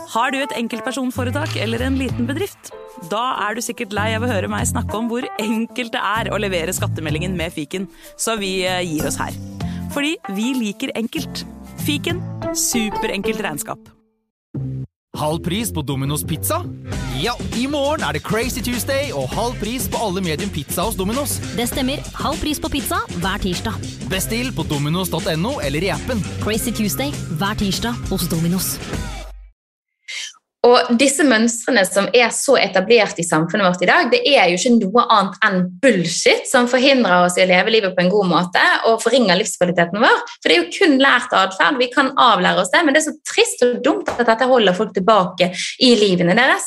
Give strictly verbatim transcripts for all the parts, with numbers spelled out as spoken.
Har du et enkeltpersonforetak eller en liten bedrift? Da er du sikkert lei av å høre meg snakke om hvor enkelt det er å levere skattemeldingen med Fiken, så vi gir oss her. Fordi vi liker enkelt. Fiken, superenkelt regnskap. Halv pris på Domino's Pizza? Ja, i morgen er det Crazy Tuesday og halv pris på alle medium pizza hos Domino's. Det stemmer, halv pris på pizza hver tirsdag. Bestill på dominos punktum no eller i appen. Crazy Tuesday hver tirsdag hos Domino's. Og disse mønstrene som er så etablert i samfunnet vårt i dag, det er jo ikke noe annet enn bullshit som forhindrer oss i å leve livet på en god måte og forringer livskvaliteten vår. For det er jo kun lært adferd, vi kan avlære oss det, men det er så trist og dumt at dette holder folk tilbake i livene deres.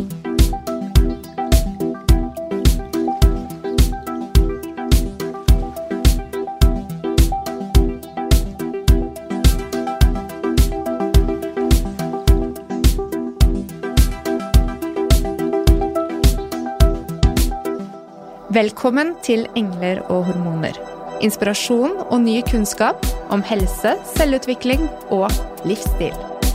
Velkommen til Engler og hormoner. Inspirasjon og ny kunnskap om helse, selvutvikling og livsstil.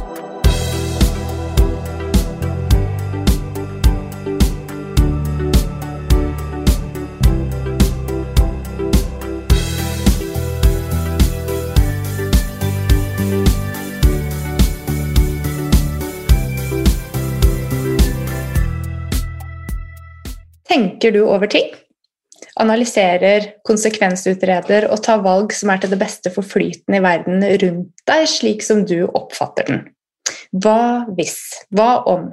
Tenker du over ting? Analyserer, konsekvensutreder og tar valg som er til det beste for flyten i verden rundt deg, slik som du oppfatter den. Hva hvis? Hva om?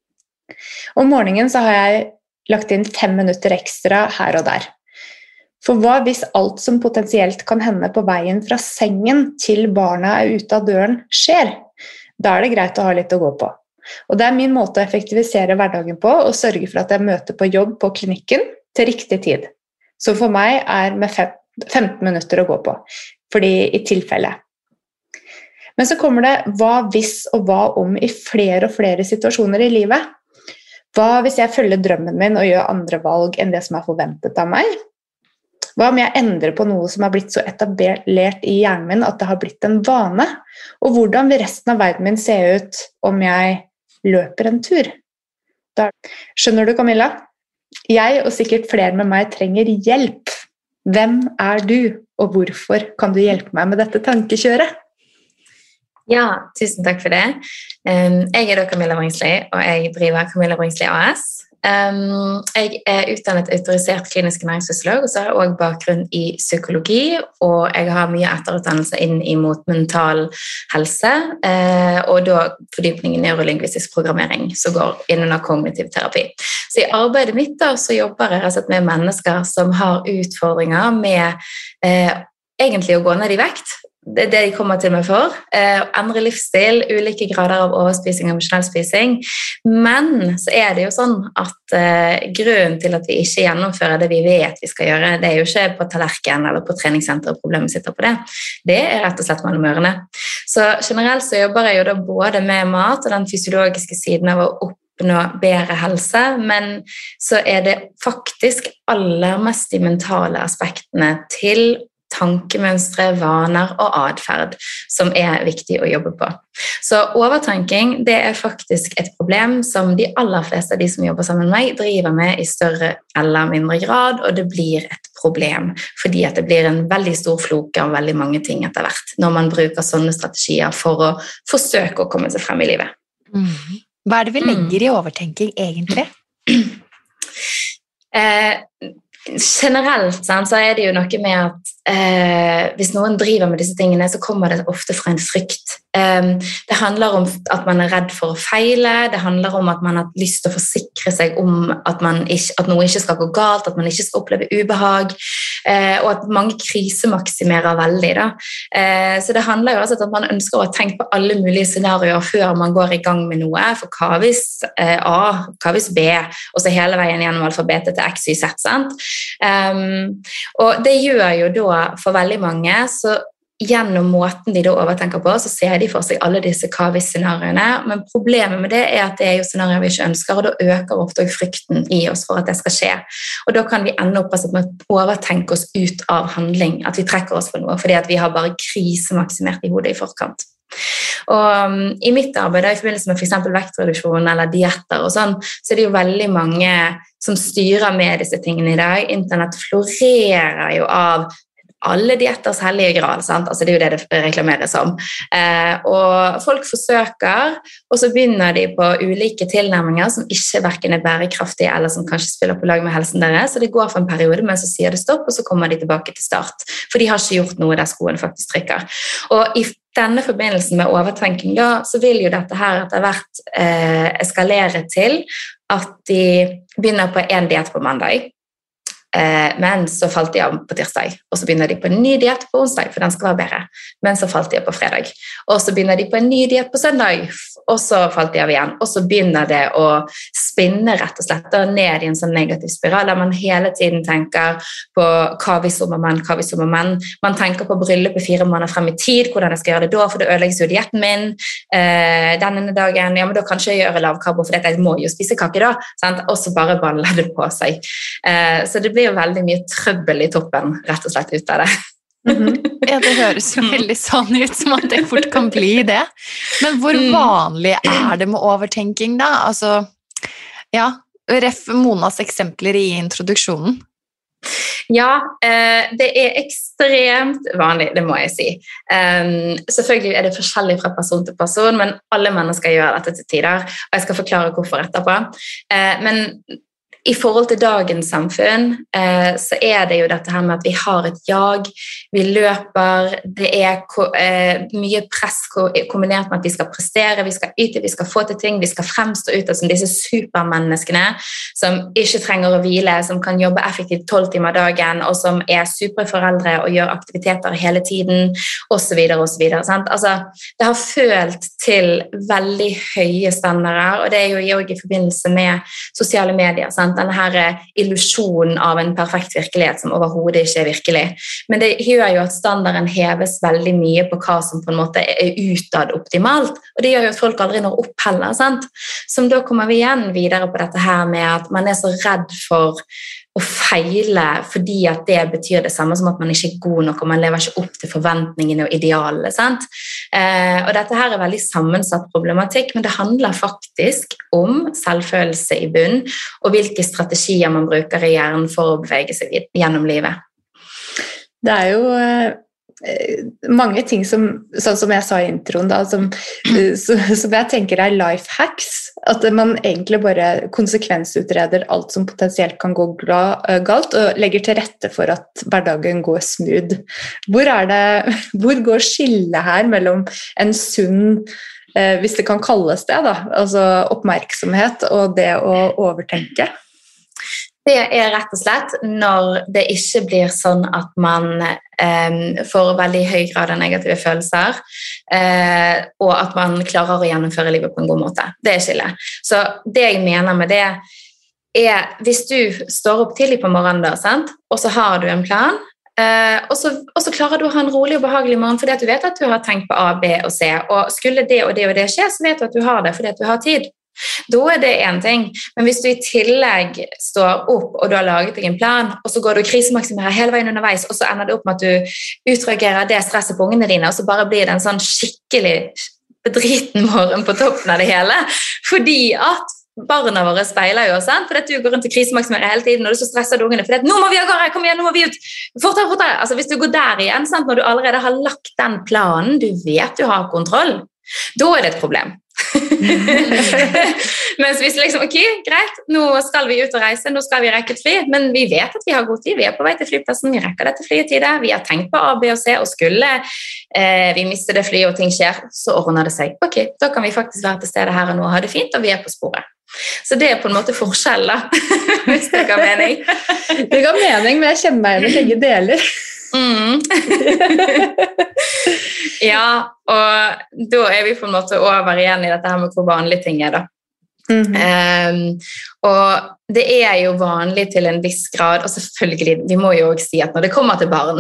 Om morgenen så har jeg lagt inn fem minutter ekstra her og der. For hva hvis alt som potensielt kan hende på veien fra sengen til barna er ute av døren skjer? Da er det greit å ha litt å gå på. Og det er min måte å effektivisere hverdagen på og sørge for at jeg møter på jobb på klinikken til riktig tid. Så for meg er med femten minutter å gå på, fordi i tilfelle. Men så kommer det hva hvis og hva om i flere og flere situasjoner i livet. Hva hvis jeg følger drømmen min og gjør andre valg enn det som er forventet av meg? Hva om jeg endrer på noe som har blitt så etablert i hjernen min at det har blitt en vane? Og hvordan vil resten av verden min se ut om jeg løper en tur? Da, skjønner du, Camilla? Jeg og sikkert flere med meg trenger hjelp. Hvem er du, og hvorfor kan du hjelpe meg med dette tankekjøret? Ja, tusen takk for det. Jeg er da Camilla Bringsli, og jeg driver Camilla Bringsli A S. Jeg er utdannet autorisert klinisk næringsfysiolog, og så har jeg også bakgrunn i psykologi, og jeg har mye etterutdannelse inn imot mental helse, og da fordypning i neurolingvistisk programmering, som går innunder kognitiv terapi. Så i arbeidet mitt da, så jobber jeg rett og slett med mennesker som har utfordringer med eh, egentlig å gå ned i vekt. Det er det de kommer til meg for. Eh, endre livsstil, ulike grader av overspising og emosjonell spising. Men så er det jo sånn at eh, grunnen til at vi ikke gjennomfører det vi vet vi skal gjøre, det er jo ikke på tallerken eller på treningssenteret problemet sitter på det. Det er rett og slett mellom ørene. Så generelt så jobber jeg jo da både med mat og den fysiologiske siden av å oppnå bedre helse, men så er det faktisk aller mest de mentale aspektene til tankemønstre, vaner og adferd som er viktig å jobbe på. Så overtanking, det er faktisk et problem som de aller fleste av de som jobber sammen med meg driver med i større eller mindre grad, og det blir et problem, fordi at det blir en veldig stor floke av veldig mange ting etter hvert, når man bruker sånne strategier for å forsøke å komme seg frem i livet. Mm. Hva er det vi legger i overtenking egentlig? Eh, generelt så er det jo noe med at eh, hvis noen driver med disse tingene, så kommer det ofte fra en frykt. Eh, det handler om at man er redd for å feile, det handler om at man har lyst til å forsikre seg om at, man ikke, at noe ikke skal gå galt, at man ikke skal oppleve ubehag, eh, og at mange krisemaksimerer veldig. Da. Eh, så det handler jo altså om at man ønsker å tenke på alle mulige scenarioer før man går i gang med noe, for hva hvis eh, A, hva hvis B, og så hele veien gjennom alfabetet til X, Y, Z, sant? Um, og det gjør jo da for veldig mange, så gjennom måten de da overtenker på, så ser de for seg alle disse hva-hvis-scenarioene, men problemet med det er at det er jo scenarioer vi ikke ønsker, og da øker ofte frykten i oss for at det skal skje. Og da kan vi ende opp med å overtenke oss ut av handling, at vi trekker oss på noe, fordi at vi har bare krisemaksimert i hodet i forkant. Og um, i mitt arbeid, i forbindelse med for eksempel vektreduksjon eller dietter og sånn, så er det jo veldig mange som styrer med disse tingene i dag. Internett florerer jo av alle dietters hellige grad, sant? Altså det er jo det det reklameres om. Eh, og folk forsøker, og så begynner de på ulike tilnærminger som ikke hverken er bærekraftige eller som kanskje spiller på lag med helsen deres, så det går for en periode, men så sier det stopp, og så kommer de tilbake til start, for de har ikke gjort noe der skoen faktisk trykker. Og i denne forbindelsen med overtenking, da, så vil jo dette her etter hvert eh, eskalere til at de begynner på en diett på mandag, men så falt de av på tirsdag, og så begynner de på en ny diett på onsdag, for den skal være bedre, men så falt de av på fredag, og så begynner de på en ny diett på søndag, og så falt de av igjen, og så begynner det å spinne rett og slett ned i en sånn negativ spiral, der man hele tiden tenker på hva hvis om menn, hva hvis om menn, man tenker på bryllupet fire måneder frem i tid, hvordan jeg skal gjøre det da, for det ødelegges jo dietten min, eh, denne dagen, ja, men da kan ikke jeg gjøre lavkarbo, for dette, jeg må jo spise kake da, sant? Og så bare baller det på seg. Eh, så det blir jo veldig mye trøbbel i toppen, rett og slett ut av det. Mm-hmm. Ja, det høres jo veldig sånn ut som at det fort kan bli det. Men hvor vanlig er det med overtenking da? Altså, ja, ref Monas eksempler i introduksjonen. Ja, eh, det er ekstremt vanlig, det må jeg si. Um, selvfølgelig er det forskjellig fra person til person, men alle mennesker gjør dette til tider, og jeg skal forklare hvorfor etterpå. Eh, men i forhold til dagens samfunn, eh, så er det jo dette her med at vi har et jag, vi løper, det er ko- eh, mye press ko- kombinert med at vi skal prestere, vi skal yte, vi skal få til ting, vi skal fremstå ut som disse supermenneskene som ikke trenger å hvile, som kan jobbe effektivt tolv timer dagen, og som er superforeldre og gjør aktiviteter hele tiden, og så videre, og så videre. Sant? Altså, det har følt til veldig høye standarder, og det er jo også i forbindelse med sosiale medier, sant? Denne her illusjonen av en perfekt virkelighet som overhodet ikke er virkelig. Men det gjør jo at standarden heves veldig mye på hva som på en måte er utad optimalt, og det gjør jo at folk aldri når opp heller, sant? Som da kommer vi igjen videre på dette her med at man er så redd for å feile, fordi at det betyr det samme som at man ikke er god nok, og man lever ikke opp til forventningene og idealene, sant? Eh, og dette her er veldig sammensatt problematikk, men det handler faktisk om selvfølelse i bunn, og hvilke strategier man bruker i hjernen for å bevege seg gjennom livet. Det er jo eh, mange ting som, sånn som jeg sa i introen da, som, så, som jeg tenker er life hacks, at man egentlig bare konsekvensutreder alt som potensielt kan gå galt, og legger til rette for at hverdagen går smooth. Hvor er det, hvor går skillet her mellom en sunn, eh, hvis det kan kalles det da, altså oppmerksomhet og det å overtenke? Det er rett og slett når det ikke blir sånn at man eh, får veldig høy grad av negative følelser, eh, og at man klarer å gjennomføre livet på en god måte. Det er skillet. Så det jeg mener med det er, hvis du står opp tidlig på morgenen da, sant? Og så har du en plan, eh, og, så, og så klarer du å ha en rolig og behagelig morgen, fordi at du vet at du har tenkt på A, B og C, og skulle det og det og det skje, så vet du at du har det fordi at du har tid. Da er det en ting, men hvis du i tillegg står opp og du har laget deg en plan, og så går du krisemaksimerer hele veien underveis, og så ender det opp med at du utreagerer det stresset på ungene dine, og så bare blir det en sånn skikkelig bedriten morgen på toppen av det hele, fordi at barna våre speiler jo, sant? For at du går rundt og krisemaksimerer hele tiden, og så stresser du ungene, for at nå må vi av gårde, kom igjen, nå må vi ut, fortere, fortere. Altså hvis du går der igjen, sant? Når du allerede har lagt den planen, du vet du har kontroll, da er det et problem. Mens hvis liksom, ok, greit, nå skal vi ut og reise, nå skal vi rekke et fly, men vi vet at vi har god tid, vi er på vei til flyplassen, vi rekker dette flyetidet, vi har tenkt på A, B og C, og skulle eh, vi miste det flyet og ting skjer, så ordner det seg. Ok, da kan vi faktisk være til stede her og nå og ha det fint, og vi er på sporet. Så det er på en måte forskjell da, hvis det ga mening. Det ga mening, men jeg kjenner meg med begge deler. Mm. Ja, og da er vi på en måte over igjen i dette her med hvor vanlige ting er da. Mm-hmm. Um, og det er jo vanlig til en viss grad, og selvfølgelig, vi må jo også si at når det kommer til barn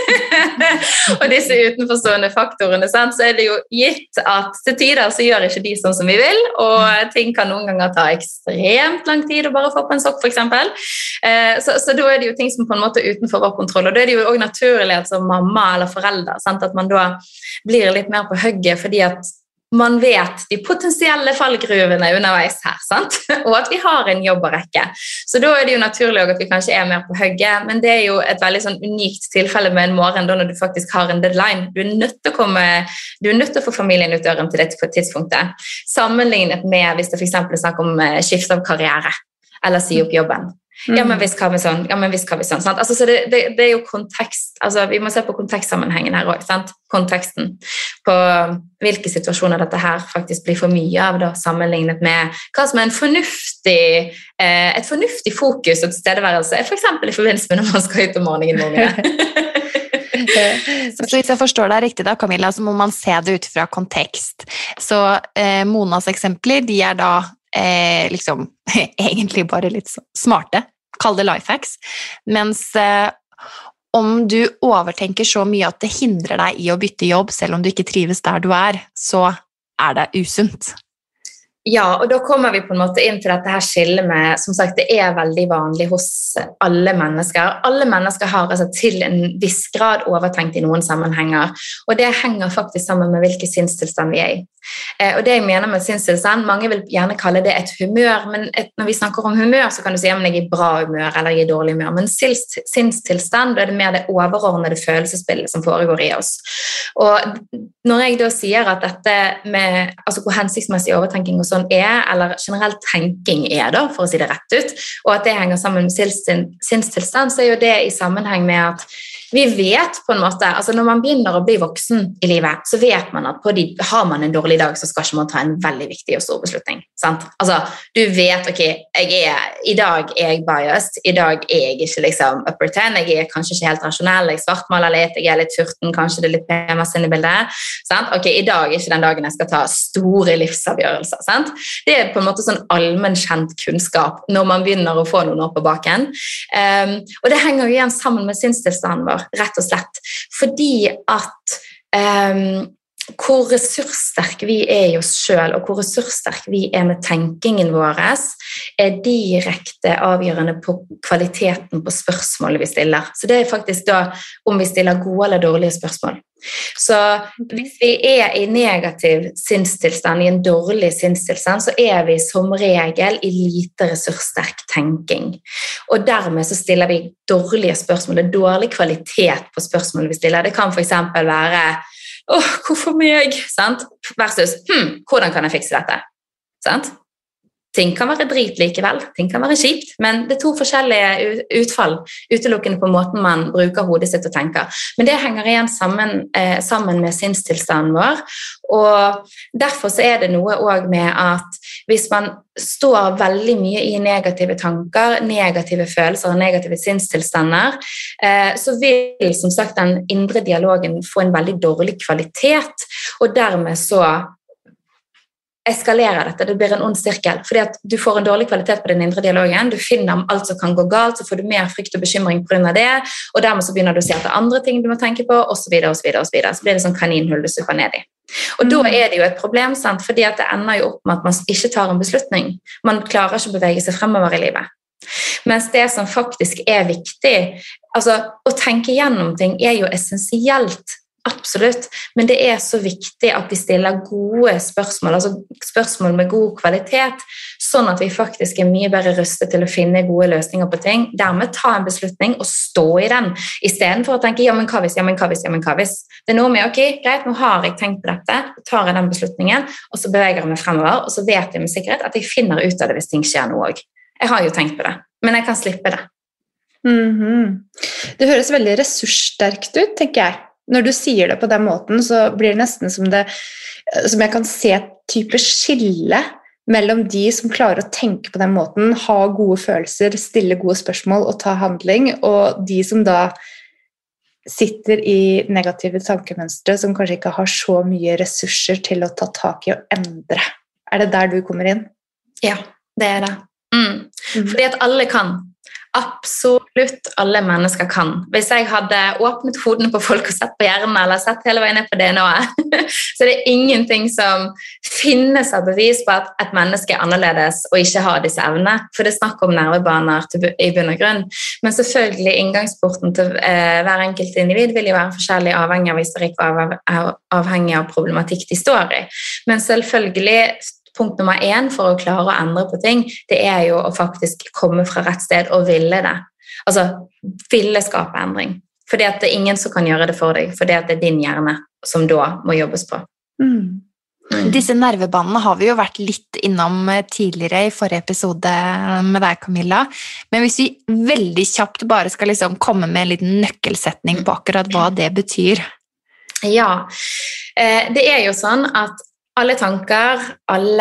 og disse utenforstående faktorene, sant, så er det jo gitt at til tider så gjør ikke de sånn som vi vil, og ting kan noen ganger ta ekstremt lang tid å bare få på en sokk for eksempel. Uh, så, så da er det jo ting som på en måte er utenfor vår kontroll, og da er det jo også naturlig at som mamma eller forelder, sant, at man da blir litt mer på hugget, fordi at man vet de potensielle fallgruvene underveis her, sant? Og at vi har en jobb å rekke. Så da er det jo naturlig at vi kanskje er mer på hugget, men det er jo et veldig sånn unikt tilfelle med en morgen da når du faktisk har en deadline. Du er nødt til å komme, du er nødt til å få familien ut døren til dette tidspunktet. Sammenlignet med hvis det for eksempel er snakk om skift av karriere, eller si opp jobben. Ja, men visst kan vi sånn, ja, men visst kan vi sånn, sant? Altså, så det, det, det er jo kontekst, altså vi må se på kontekstsammenhengen her også, sant? Konteksten på hvilke situasjoner dette her faktisk blir for mye av da, sammenlignet med hva som er en fornuftig, eh, et fornuftig fokus og tilstedeværelse, for eksempel i forbindelse med når man skal ut om morgenen morgenen. Så hvis jeg forstår deg riktig da, Camilla, så må man se det ut fra kontekst. Så eh, Monas eksempler, de er da Eh, liksom, egentlig bare litt smarte, kall det lifehacks, mens eh, om du overtenker så mye at det hindrer deg i å bytte jobb, selv om du ikke trives der du er, så er det usunt. Ja, og da kommer vi på en måte inn til dette her skillet med, som sagt, det er veldig vanlig hos alle mennesker. Alle mennesker har altså til en viss grad overtenkt i noen sammenhenger, og det henger faktisk sammen med hvilken sinnstilstand vi er i. Og det jeg mener med sinnstilstand, mange vil gjerne kalle det et humør, men et, når vi snakker om humør, så kan du si at jeg er i bra humør eller jeg er i dårlig humør, men sinnstilstand, da er det mer det overordnede følelsesbildet som foregår i oss. Og når jeg da sier at dette med, altså hvor hensiktsmessig overtenking og sånn er, eller generelt tenking er da, for å si det rett ut, og at det henger sammen med sinnstilstand, så er jo det i sammenheng med at vi vet på en måte, altså når man begynner å bli voksen i livet, så vet man at på de, har man en dårlig dag, så skal ikke man ta en veldig viktig og stor beslutning, sant? Altså, du vet, ok, jeg er, i dag er jeg biased, i dag er jeg ikke liksom upper ten, jeg er kanskje ikke helt rasjonell, jeg svartmaler litt, jeg er litt turten, kanskje det er litt P M S inn i bildet, sant? Ok, i dag er ikke den dagen jeg skal ta store livsavgjørelser, sant? Det er på en måte sånn allmennkjent kunnskap når man begynner å få noen år på baken, um, og det henger jo igjen sammen med sinnstilstanden vår, rett og slett, fordi at um, hvor ressurssterk vi er i oss selv, og hvor ressurssterk vi er med tenkingen vår, er direkte avgjørende på kvaliteten på spørsmålet vi stiller. Så det er faktisk da om vi stiller gode eller dårlige spørsmål. Så hvis vi er i negativ sinnstilstand, i en dårlig sinnstilstand, så er vi som regel i lite ressurssterk tenking. Og dermed så stiller vi dårlige spørsmål, det er dårlig kvalitet på spørsmålet vi stiller. Det kan for eksempel være åh, oh, hvorfor meg? Sant? Versus, hm, hvordan kan jeg fikse dette? Sant? Ting kan være drit likevel, ting kan være kjipt, men det er to forskjellige utfall, utelukkende på måten man bruker hodet sitt og tenker. Men det henger igjen sammen, eh, sammen med sinnstilstanden vår, og derfor så er det noe også med at hvis man står veldig mye i negative tanker, negative følelser og negative sinnstilstander, eh, så vil som sagt den indre dialogen få en veldig dårlig kvalitet, og dermed så eskalerer dette, det blir en ond sirkel, fordi at du får en dårlig kvalitet på den indre dialogen, du finner alt som kan gå galt, så får du mer frykt og bekymring på grunn av det, og dermed så begynner du å si at det er andre ting du må tenke på, og så videre, og så videre, og så videre. Så blir det sånn kaninhull du supper ned i. Og mm. da er det jo et problem, sant? Fordi at det ender jo opp med at man ikke tar en beslutning. Man klarer ikke å bevege seg fremover i livet. Mens det som faktisk er viktig, altså å tenke gjennom ting er jo essensielt, absolutt, men det er så viktig at vi stiller gode spørsmål, altså spørsmål med god kvalitet, sånn at vi faktisk er mye bedre rustet til å finne gode løsninger på ting, dermed ta en beslutning og stå i den, i stedet for å tenke, ja, men hva hvis, ja, men hva hvis, ja, men hva hvis. Det er noe med, ok, greit, nå har jeg tenkt på dette, tar jeg den beslutningen, og så beveger jeg meg fremover, og så vet jeg med sikkerhet at jeg finner ut av det hvis ting skjer noe også. Jeg har jo tenkt på det, men jeg kan slippe det. Mm-hmm. Det høres veldig ressurssterkt ut, tenker jeg. Når du sier det på den måten, så blir det nesten som det, som jeg kan se et type skille mellom de som klarer å tenke på den måten, ha gode følelser, stille gode spørsmål og ta handling, og de som da sitter i negative tankemønstre, som kanskje ikke har så mye ressurser til å ta tak i og endre. Er det der du kommer inn? Ja, det er det. Mm. Fordi at alle kan. Absolutt alle mennesker kan. Hvis jeg hadde åpnet hodene på folk og sett på hjernen, eller sett hele veien ned på D N A-et, så er det ingenting som finnes av bevis på at et menneske er annerledes og ikke har disse evnene. For det er snakk om nervebaner til, i bunn og grunn. Men selvfølgelig inngangsporten til eh, hver enkelt individ vil jo være forskjellig avhengig av historikk og av, avhengig av problematikk de står i. Men selvfølgelig punkt nummer én for å klare å endre på ting, det er jo å faktisk komme fra rett sted og ville det. Altså, ville skape endring. Fordi at det er ingen som kan gjøre det for deg, fordi at det er din hjerne som da må jobbes på. Mm. Mm. Disse nervebanene har vi jo vært litt innom tidligere i forrige episode med deg, Camilla. Men hvis vi veldig kjapt bare skal liksom komme med en liten nøkkelsetning på akkurat hva det betyr. Ja, det er jo sånn at alle tanker, alle,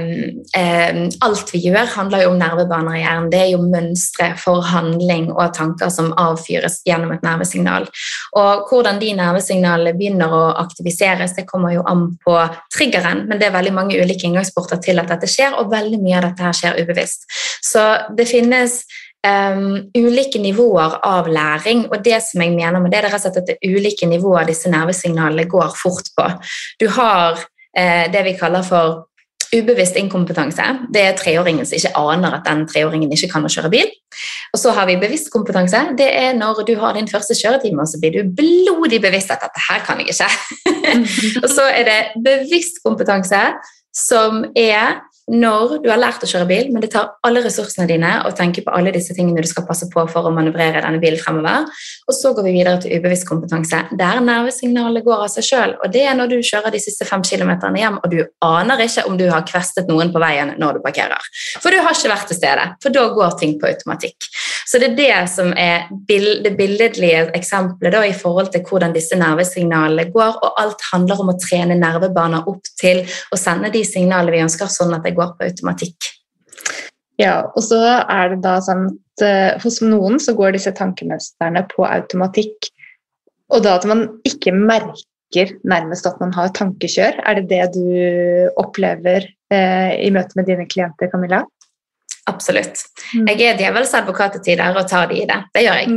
eh, alt vi gjør handler jo om nervebaner i hjernen. Det er jo mønstre for handling og tanker som avfyres gjennom et nervesignal. Og hvordan de nervesignalene begynner å aktiviseres, det kommer jo an på triggeren, men det er veldig mange ulike inngangsporter til at dette skjer, og veldig mye av dette her skjer ubevisst. Så det finnes Um, ulike nivåer av læring, og det som jeg mener med det, det er rett og slett at det er ulike nivåer disse nervesignalene går fort på. Du har eh, det vi kaller for ubevisst inkompetanse. Det er treåringen som ikke aner at den treåringen ikke kan å kjøre bil. Og så har vi bevisst kompetanse. Det er når du har din første kjøretime, og så blir du blodig bevisst at dette her kan jeg ikke. Og så er det bevisst kompetanse som er når du har lært å kjøre bil, men det tar alle ressursene dine og tenker på alle disse tingene du skal passe på for å manøvrere denne bilen fremover. Og så går vi videre til ubevisst kompetanse, der nervesignalet går av seg selv. Og det er når du kjører de siste fem kilometerne hjem, og du aner ikke om du har kvestet noen på veien når du parkerer. For du har ikke vært til stede, for da går ting på automatikk. Så det er det som er det billedlige eksempelet da, i forhold til hvordan disse nervesignalene går, og alt handler om å trene nervebaner opp til å sende de signalene vi ønsker, sånn at det går på automatikk. Ja, og så er det da sånn at uh, hos noen så går disse tankemønstrene på automatikk, og da at man ikke merker nærmest at man har tankekjør. Er det det du opplever uh, i møte med dine klienter, Camilla? Absolutt. Jeg er djevels advokat til tider og tar de i det. Det gjør jeg.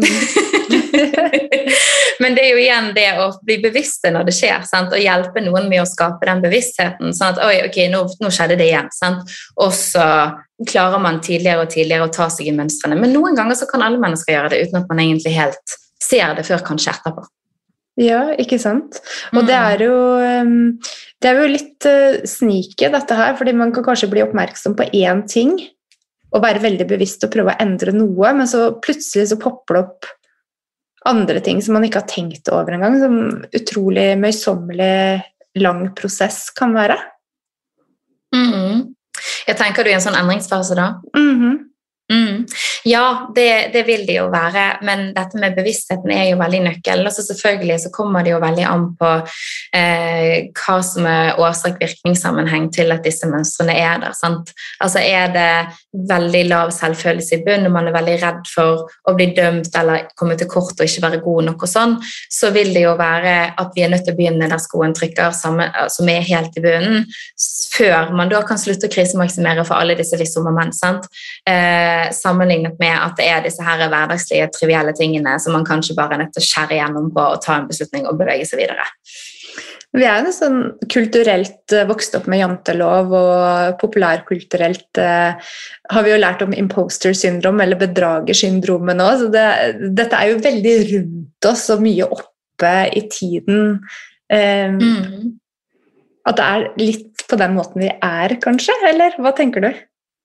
Mm. Men det er jo igjen det å bli bevisste når det skjer, sant? Og hjelpe noen med å skape den bevisstheten, sånn at, oi, ok, nå, nå skjedde det igjen, sant? Og så klarer man tidligere og tidligere å ta seg i mønstrene. Men noen ganger så kan alle mennesker gjøre det, uten at man egentlig helt ser det før kanskje etterpå. Ja, ikke sant? Og det er jo, det er jo litt sneaky dette her, fordi man kan kanskje bli oppmerksom på én ting, og være veldig bevisst og prøve å endre noe, men så plutselig så popper det opp andre ting som man ikke har tenkt over en gang, som utrolig møysommelig lang prosess kan være. Mm-hmm. Jeg tenker du i en sånn endringsfase da? Mhm. Mm. Ja, det, det vil det jo være, men dette med bevisstheten er jo veldig nøkkel, og så selvfølgelig så kommer det jo veldig an på eh, hva som er årsak-virkningssammenheng til at disse mønstrene er der, sant? Altså er det veldig lav selvfølelse i bunn, og man er veldig redd for å bli dømt eller komme til kort og ikke være god nok og sånn, så vil det jo være at vi er nødt til å begynne der skoen trykker, sammen, som er helt i bunnen, før man da kan slutte å krisemaksimere for alle disse visse moment, sant? Eh, sammenlignet med at det er disse her hverdagslige, trivielle tingene som man kanskje bare er nødt til å skjære gjennom på og ta en beslutning og bevege seg videre. Vi er jo sånn kulturelt vokst opp med jantelov, og populærkulturelt eh, har vi jo lært om imposter syndrom eller bedragersyndromet nå, så det, dette er jo veldig rundt oss og mye oppe i tiden. Eh, mm. At det er litt på den måten vi er, kanskje, eller hva tenker du?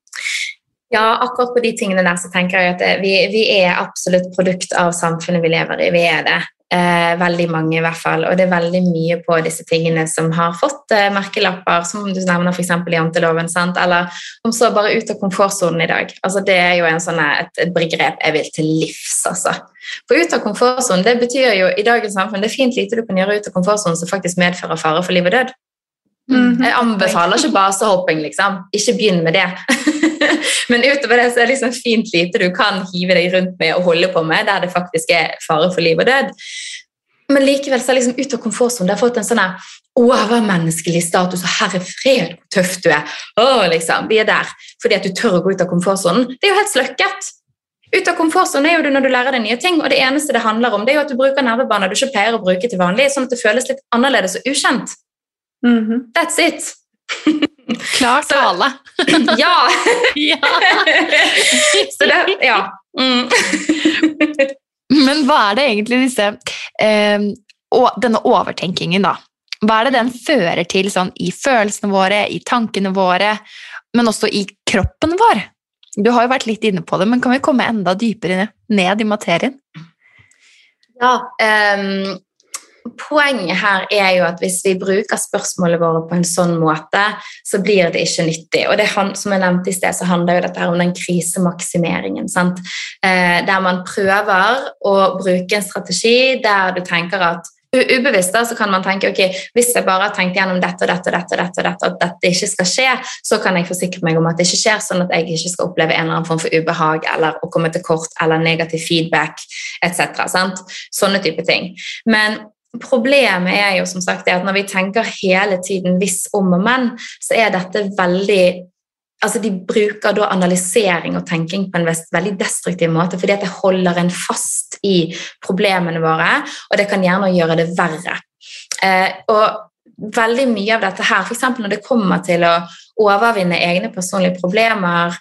Ja, akkurat på de tingene der så tenker jeg at vi, vi er absolutt produkt av samfunnet vi lever i, vi er det. Eh, veldig mange i hvert fall, og det er veldig mye på disse tingene som har fått eh, merkelapper, som du nevner for eksempel i janteloven, sant? Eller om så bare ut av komfortzonen i dag. Altså det er jo en sånn, et, et begrep jeg vil til livs, altså. For ut av komfortzonen, det betyr jo i dagens samfunn, det er fint lite du kan gjøre ut av komfortzonen som faktisk medfører fare for liv og død. Mm-hmm. Jeg anbefaler ikke basehopping, liksom. Ikke begynn med det. Men utover det så er det liksom fint lite du kan hive deg rundt med og holde på med, der det faktisk er fare for liv og død. Men likevel så er liksom ut av komfortzonen, det har fått en sånn overmenneskelig status, og herre fred, hvor tøff du er. Åh, liksom, vi er der, fordi at du tør å gå ut av komfortzonen. Det er jo helt sløkket. Ut av komfortzonen er jo du når du lærer deg nye ting, og det eneste det handler om, det er jo at du bruker nervebaner du ikke pleier å bruke til vanlig, sånn at det føles litt annerledes og ukjent. Mm-hmm. That's it. Klar tale. Ja. Ja. Så det, ja. Mm. Men hva er det egentlig disse, eh, og denne overtenkingen da? Hva er det den fører til sånn i følelsene våre, i tankene våre, men også i kroppen vår? Du har jo vært litt inne på det, men kan vi komme enda dypere ned i materien? Ja, um, poenget her er jo at hvis vi bruker spørsmålet våre på en sånn måte, så blir det ikke nyttig. Og det, som jeg nevnte i sted, så handler jo dette her om den krisemaksimeringen, sant? Eh, der man prøver å bruke en strategi der du tenker at ubevisst da, så kan man tenke, ok, hvis jeg bare har tenkt gjennom dette og dette og dette og dette, og dette, at dette ikke skal skje, så kan jeg forsikre meg om at det ikke skjer, sånn at jeg ikke skal oppleve en eller annen form for ubehag, eller å komme til kort, eller negativ feedback, et cetera. Sant? Sånne type ting. Men problemet er jo som sagt det at når vi tenker hele tiden hvis om og men, så er dette veldig, altså de bruker da analysering og tenking på en veldig destruktiv måte, fordi at det holder en fast i problemene våre, og det kan gjerne gjøre det verre. Eh, og veldig mye av dette her, for eksempel når det kommer til å overvinne egne personlige problemer,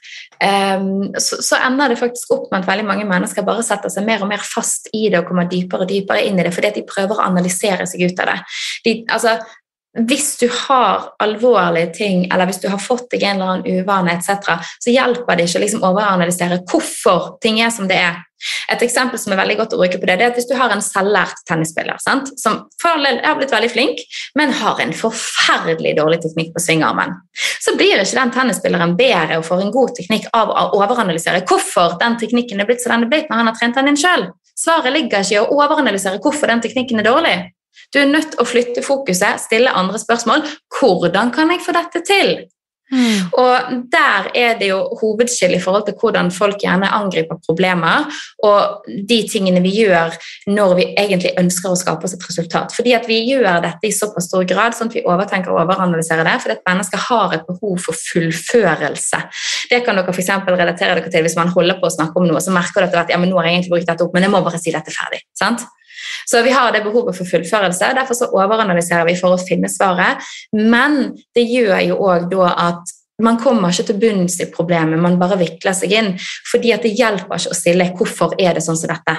um, så, så ender det faktisk opp med at veldig mange mennesker bare setter seg mer og mer fast i det og kommer dypere og dypere inn i det, fordi at de prøver å analysere seg ut av det. De, altså, hvis du har alvorlige ting, eller hvis du har fått deg en eller annen uvane, et cetera, så hjelper det ikke å liksom overanalysere hvorfor ting er som det er. Et eksempel som er veldig godt å bruke på det, det er at hvis du har en selvlært tennisspiller, sant, som har blitt veldig flink, men har en forferdelig dårlig teknikk på svingarmen, så blir ikke den tennisspilleren bedre og får en god teknikk av å overanalysere hvorfor den teknikken er blitt så den er blitt når han har trent den inn selv. Svaret ligger ikke i å overanalysere hvorfor den teknikken er dårlig. Du er nødt til å flytte fokuset, stille andre spørsmål. Hvordan kan jeg få dette til? Mm. Og der er det jo hovedskill i forhold til hvordan folk gjerne angriper problemer, og de tingene vi gjør når vi egentlig ønsker å skape oss et resultat. Fordi at vi gjør dette i såpass stor grad, sånn at vi overtenker og overanalyserer det, fordi at mennesker har et behov for fullførelse. Det kan dere for eksempel relatere dere til hvis man holder på å snakke om noe, så merker dere at ja, men nå har jeg egentlig brukt dette opp, men jeg må bare si dette ferdig, sant? Så vi har det behovet for fullførelse, derfor så overanalyserer vi for å finne svaret, men det gjør jo også da at man kommer ikke til bunns i problemet, man bare vikler seg inn, fordi at det hjelper ikke å stille hvorfor er det sånn som dette,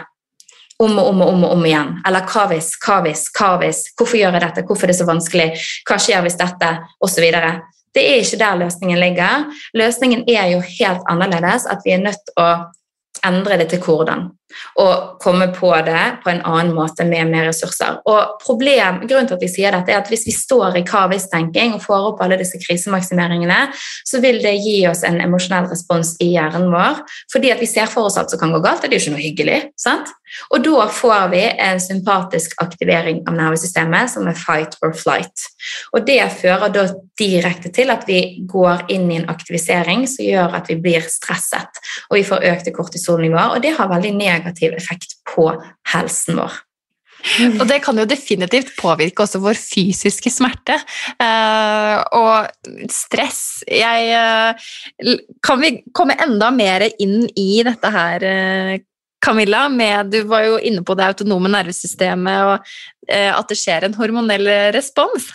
om og om og om og om igjen, eller hva hvis, hva hvis, hva hvis, hvorfor gjør jeg dette, hvorfor er det så vanskelig, hva skjer hvis dette, og så videre. Det er ikke der løsningen ligger. Løsningen er jo helt annerledes, at vi er nødt til å endre det til hvordan, og komme på det på en annen måte med mer ressurser. Og problem, grunnen til at vi sier dette er at hvis vi står i hva-hvis-tenking og får opp alle disse krisemaksimeringene, så vil det gi oss en emosjonell respons i hjernen vår, fordi at vi ser for oss alt som kan gå galt, og det er jo ikke noe hyggelig, sant? Og da får vi en sympatisk aktivering av nervesystemet som er fight or flight. Og det fører da direkte til at vi går inn i en aktivisering som gjør at vi blir stresset, og vi får økte kortisolnivåer, og det har veldig negativ effekt på helsen vår. Og det kan jo definitivt påvirke også vår fysiske smerte uh, og stress. Jeg, uh, kan vi komme enda mer inn i dette her, uh, Camilla, med, du var jo inne på det autonome nervesystemet og uh, at det skjer en hormonell respons.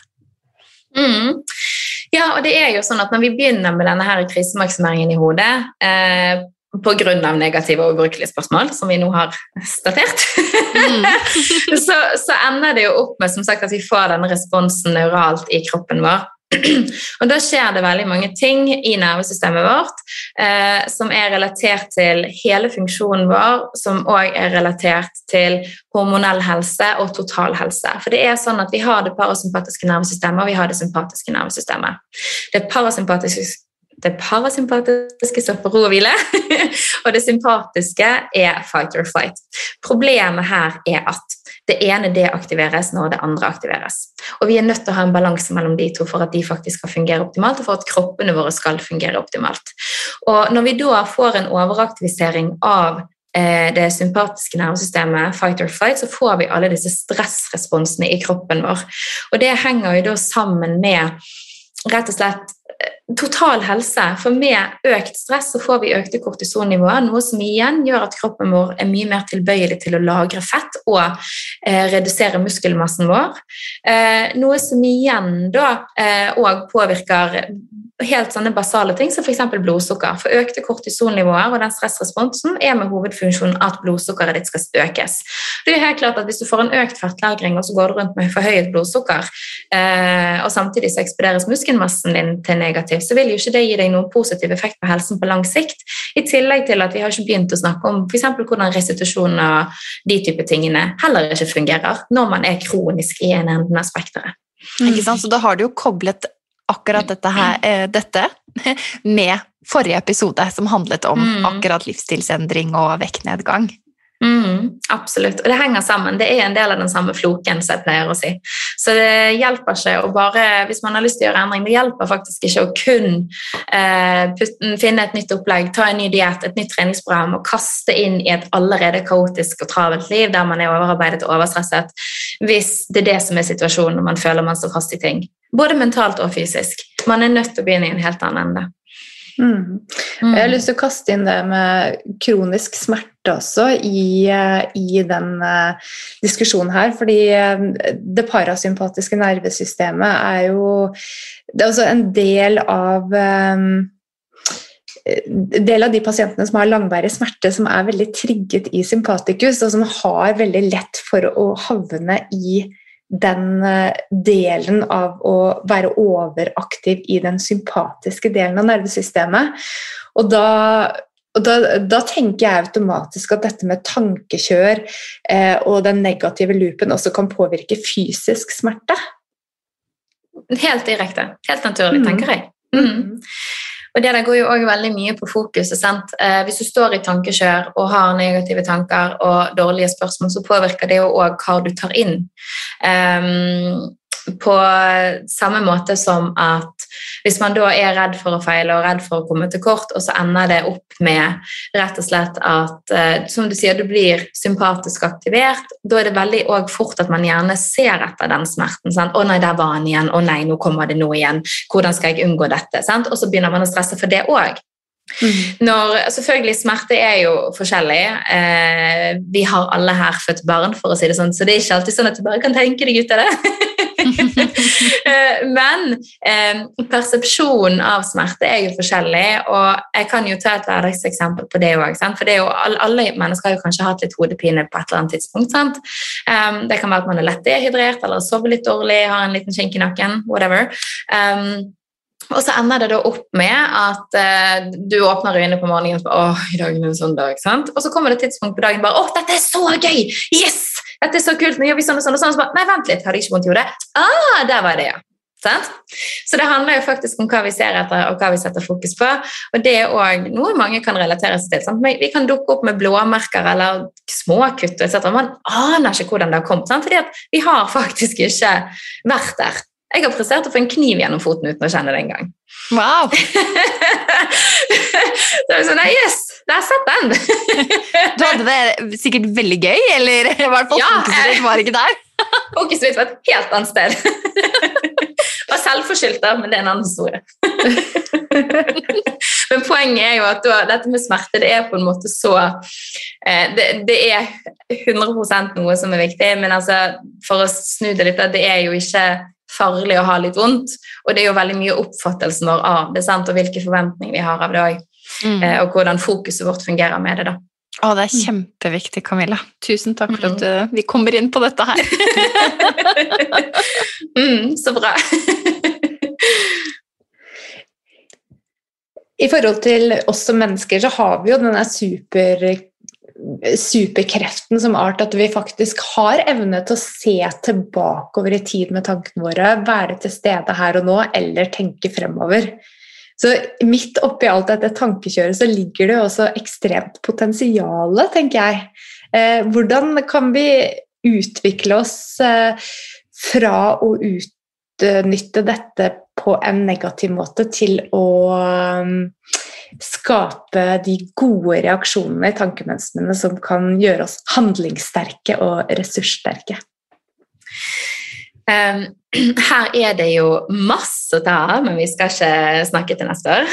Mm. Ja, og det er jo sånn at når vi begynner med denne her krisemaksimeringen i hodet, uh, på grunn av negative og ubrukelige spørsmål, som vi nå har statert, mm. så, så ender det jo opp med som sagt, at vi får denne responsen neuralt i kroppen vår. Og da skjer det veldig mange ting i nervesystemet vårt eh, som er relatert til hele funksjonen vår, som også er relatert til hormonell helse og total helse. For det er sånn at vi har det parasympatiske nervesystemet, og vi har det sympatiske nervesystemet. Det parasympatiske Det parasympatiske står på ro og hvile, og det sympatiske er fight or flight. Problemet her er at det ene deaktiveres når det andre aktiveres. Og vi er nødt til å ha en balanse mellom de to for at de faktisk skal fungere optimalt, og for at kroppene våre skal fungere optimalt. Og når vi da får en overaktivisering av det sympatiske nervesystemet, fight or flight, så får vi alle disse stressresponsene i kroppen vår. Og det henger jo da sammen med rett og slett total helse, for med økt stress så får vi økte kortisonnivåer, noe som igjen gjør at kroppen vår er mye mer tilbøyelig til å lagre fett og eh, redusere muskelmassen vår, eh, noe som igjen da eh, også påvirker helt sånne basale ting, som for eksempel blodsukker. For økte kortisonnivåer og den stressresponsen er med hovedfunksjonen at blodsukkeret ditt skal økes. Det er helt klart at hvis du får en økt fettlagring, og så går du rundt med forhøyet blodsukker, eh, og samtidig så eksponeres muskelmassen din til negativt, så vil jo ikke det gi deg noen positiv effekt på helsen på lang sikt, i tillegg til at vi har ikke begynt å snakke om for eksempel hvordan restitusjon og de type tingene heller ikke fungerer, når man er kronisk i en enden av spekteret. Mm. Ikke sant? Så da har du jo koblet akkurat dette, her, eh, dette med forrige episode som handlet om mm. akkurat livsstilsendring og vektnedgang. Mm, absolutt, og det henger sammen. Det er en del av den samme floken, som jeg pleier å si. Så det hjelper ikke å bare, hvis man har lyst til å gjøre endring, det hjelper faktisk ikke å kun eh, putte, finne et nytt opplegg, ta en ny diet, et nytt treningsprogram og kaste inn i et allerede kaotisk og travelt liv der man er overarbeidet og overstresset, hvis det er det som er situasjonen når man føler man står fast i ting. Både mentalt og fysisk. Man er nødt til å begynne i en helt annen ende. Mm. Jeg har lyst til å kaste inn det med kronisk smerte også i, i den uh, diskusjonen her, fordi uh, det parasympatiske nervesystemet er jo det er også en del av um, del av de pasientene som har langvarig smerte som er veldig trigget i sympatikus, og som har veldig lett for å havne i den delen av å være overaktiv i den sympatiske delen av nervesystemet. Og da, og da, da tenker jeg automatisk at dette med tankekjør eh, og den negative loopen også kan påvirke fysisk smerte. Helt direkte. Helt naturlig, mm. tenker jeg. Mm. Og det der går jo også veldig mye på fokus, sant? Eh, hvis du står i tankekjør og har negative tanker og dårlige spørsmål, så påvirker det jo også hva du tar inn. Um, på samme måte som at hvis man da er redd for å feile og redd for å komme til kort, og så ender det opp med rett og slett at, eh, som du sier, du blir sympatisk aktivert, da er det veldig også fort at man gjerne ser etter den smerten, sant? Å nei, der var han igjen, å nei, nå kommer det noe igjen, hvordan skal jeg unngå dette, sant? Og så begynner man å stresse for det også. Mm. Når, selvfølgelig, smerte er jo forskjellig. Eh, vi har alle her født barn, for å si det sånn, så det er ikke alltid sånn at du bare kan tenke deg ut av det. Men eh, persepsjonen av smerte er jo forskjellig, og jeg kan jo ta et hverdagseksempel på det også, for det er jo, alle mennesker har jo kanskje hatt litt hodepine på et eller annet tidspunkt, sant? Um, det kan være at man er lett dehydrert, eller sover litt dårlig, har en liten kink i nakken, whatever. Um, Og så ender det da opp med at uh, du åpner øynene på morgenen og bare, åh, i dag er det en sånn dag, sant? Og så kommer det et tidspunkt på dagen bare, åh, dette er så gøy! Yes! Dette er så kult, nå gjør vi sånn og sånn og sånn. Og så bare, nei, vent litt, har det ikke vondt i hodet? Ah, der var det, ja. Sant? Så det handler jo faktisk om hva vi ser etter og hva vi setter fokus på, og det er også noe mange kan relatere seg til, sant? Vi kan dukke opp med blåmerker eller småkutt, et cetera. Man aner ikke hvordan det har kommet, sant? Fordi at vi har faktisk ikke vært der. Jeg har prestert å få en kniv gjennom foten uten å kjenne det en gang. Wow! Så er det sånn, yes, der satt den! Du hadde det sikkert veldig gøy, eller i hvert fall ja, fokuset ditt var ikke der? Fokuset mitt var et helt annet sted. Og selvforskyldt da, men det er en annen historie. Men poenget er jo at da, dette med smerte, det er på en måte så, eh, det, det er hundre prosent noe som er viktig, men altså, for å snu det litt, det er jo ikke farlig å ha litt vondt, og det er jo veldig mye oppfattelsen vår av det, sant? Og hvilke forventninger vi har av det også, mm. eh, og hvordan fokuset vårt fungerer med det da. Å, det er kjempeviktig, Camilla. Tusen takk for at uh, vi kommer inn på dette her. mm, så bra. I forhold til oss som mennesker så har vi jo denne super, superkreften som art at vi faktisk har evne til å se tilbake over i tid med tankene våre, være til stede her og nå, eller tenke fremover. Så midt oppi alt dette tankekjøret så ligger det også ekstremt potensiale, tenker jeg. Eh, hvordan kan vi utvikle oss eh, fra å utnytte dette på en negativ måte til å skape de gode reaksjonene i tankemønstrene som kan gjøre oss handlingssterke og ressurssterke? Um, her er det jo masse å ta av, men vi skal ikke snakke til neste år.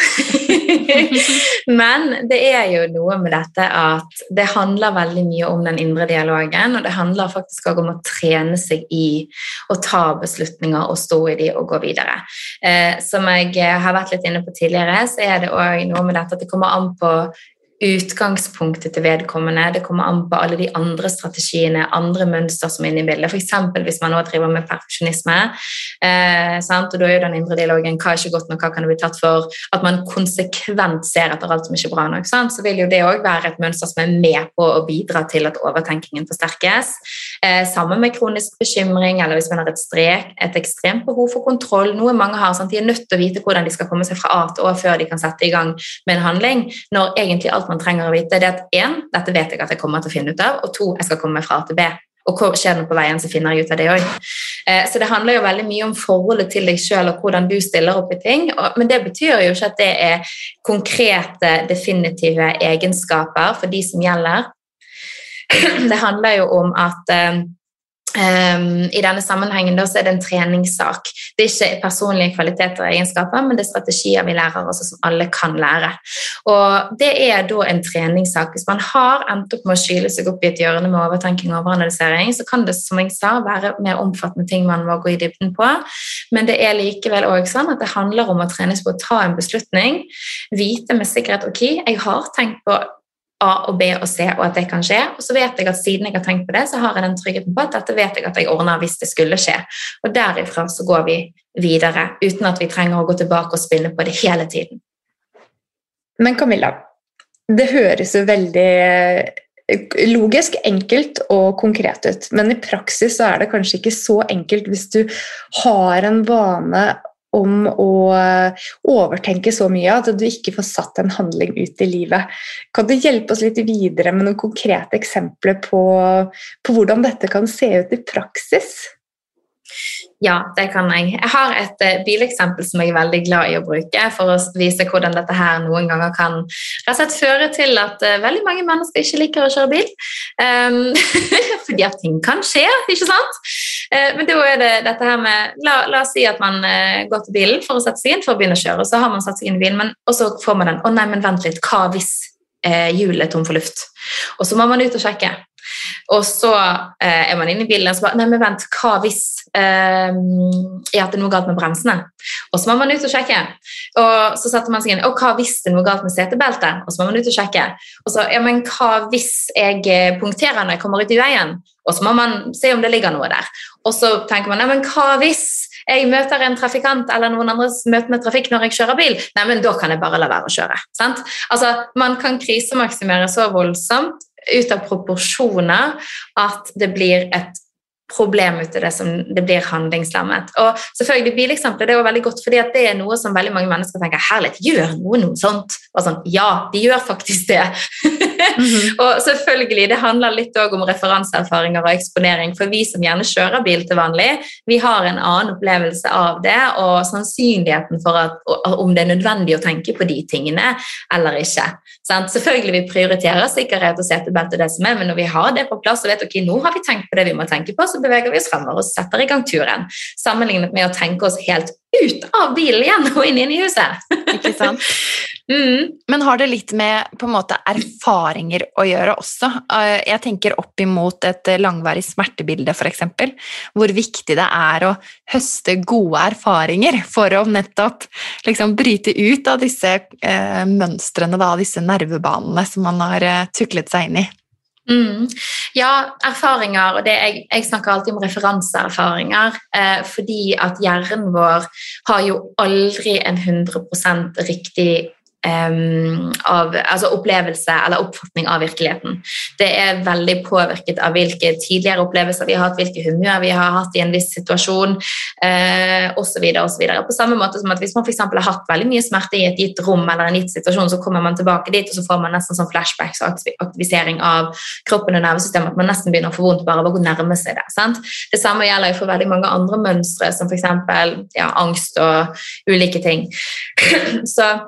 Men det er jo noe med dette at det handler veldig mye om den indre dialogen, og det handler faktisk også om å trene seg i å ta beslutninger og stå i de og gå videre. Eh, som jeg har vært litt inne på tidligere, så er det også noe med dette at det kommer an på utgangspunktet til vedkommende, det kommer an på alle de andre strategiene, andre mønster som er inne i bildet. For eksempel hvis man nå driver med perfeksjonisme, eh, sant? Og da er jo den indre dialogen, hva er ikke godt nok, hva kan det bli tatt for, at man konsekvent ser etter alt som ikke er bra nok, sant? Så vil jo det også være et mønster som er med på å bidra til at overtenkingen forsterkes. Eh, sammen med kronisk bekymring, eller hvis man har et strek, et ekstremt behov for kontroll, noe mange har, sant? De er nødt til å vite hvordan de skal komme seg fra A til Å før de kan sette i gang med en handling, når egentlig alt man trenger å vite, det er at en, dette vet jeg at jeg kommer til å finne ut av, og to, jeg skal komme fra A til B. Og hva skjer det på veien, så finner jeg ut av det også. Eh, så det handler jo veldig mye om forholdet til deg selv, og hvordan du stiller opp i ting, og, men det betyr jo ikke at det er konkrete, definitive egenskaper for de som gjelder. Det handler jo om at eh, Um, i denne sammenhengen da, så er det en treningssak. Det er ikke personlige kvaliteter og egenskaper, men det er strategier vi lærer også, som alle kan lære. Og det er da en treningssak. Hvis man har endt opp med å skyle seg opp i et hjørne med overtenking og overanalysering, så kan det, som jeg sa, være mer omfattende ting man må gå i dybden på. Men det er likevel også sånn at det handler om å trenes på å ta en beslutning, vite med sikkerhet, ok, jeg har tenkt på A og B og C, og at det kan skje, og så vet jeg at siden jeg har tenkt på det, så har jeg den tryggheten på at dette vet jeg at jeg ordner hvis det skulle skje. Og derifra så går vi videre, uten at vi trenger å gå tilbake og spinne på det hele tiden. Men Camilla, det høres jo veldig logisk, enkelt og konkret ut, men i praksis så er det kanskje ikke så enkelt hvis du har en vane om å overtenke så mye at du ikke får satt en handling ut i livet. Kan du hjelpe oss litt videre med noen konkrete eksempler på, på hvordan dette kan se ut i praksis? Ja, det kan jeg. Jeg har et uh, bileksempel som jeg er veldig glad i å bruke for å vise hvordan dette her noen ganger kan rett og slett føre til at uh, veldig mange mennesker ikke liker å kjøre bil. Um, fordi at ting kan skje, ikke sant? Uh, men da er det dette her med, la, la oss si at man uh, går til bilen for å sette seg inn for å begynne å kjøre, og så har man satt seg inn i bilen, men, og så får man den, å nei, men vent litt, hva hvis uh, hjulet er tom for luft? Og så må man ut og sjekke. Og så eh, er man inne i bilen og så bare, nei, men vent, hva hvis eh, er at det er noe galt med bremsene? Og så må man ut og sjekke. Og så setter man seg inn, og hva hvis det er noe galt med setebeltet? Og så må man ut og sjekke. Og så, ja, men hva hvis jeg punkterer når jeg kommer ut i veien? Og så må man se om det ligger noe der. Og så tenker man, nei, men hva hvis jeg møter en trafikant eller noen andre møter med trafikk når jeg kjører bil? Nei, men da kan jeg bare la være å kjøre. Sant? Altså, man kan krisemaksimere så voldsomt ut av proporsjoner at det blir et problem ut av det som det blir handlingslammet. Og selvfølgelig bileksempler, det er jo veldig godt, fordi at det er noe som veldig mange mennesker tenker, herlighet, gjør noe noe sånt? Og sånn, ja, de gjør faktisk det. Mm-hmm. Og selvfølgelig, det handler litt også om referanseerfaringer og eksponering, for vi som gjerne kjører bil til vanlig, vi har en annen opplevelse av det, og sannsynligheten for at, om det er nødvendig å tenke på de tingene, eller ikke. Sant? Selvfølgelig vi prioriterer sikkerhet og setebelte og det som er, men når vi har det på plass og vet, ok, nå har vi tenkt på det vi må tenke på, så beveger vi oss fremover og setter i gang turen, sammenlignet med å tenke oss helt ut av bilen igjen og inn, inn i huset. Ikke sant? Mm. Men har det litt med på en måte erfaringer å gjøre også? Jeg tenker opp imot et langvarig smertebilde for eksempel, hvor viktig det er å høste gode erfaringer for å nettopp liksom bryte ut av disse eh, mønstrene, da, disse nervebanene som man har eh, tuklet seg inn i. Mm. Ja, erfaringer, og det, jeg, jeg snakker alltid om referanseerfaringer, eh, fordi at hjernen vår har jo aldri en hundre prosent riktig Um, av, altså opplevelse eller oppfatning av virkeligheten. Det er veldig påvirket av hvilke tidligere opplevelser vi har hatt, hvilke humør vi har hatt i en viss situasjon, uh, og så videre, og så videre. På samme måte som at hvis man for eksempel har hatt veldig mye smerte i et gitt rom eller en gitt situasjon, så kommer man tilbake dit, og så får man nesten sånn flashbacks og aktivisering av kroppen og nervesystemet, at man nesten begynner å få vondt bare av å nærme seg det. Sant? Det samme gjelder jo for veldig mange andre mønstre, som for eksempel ja, angst og ulike ting. Så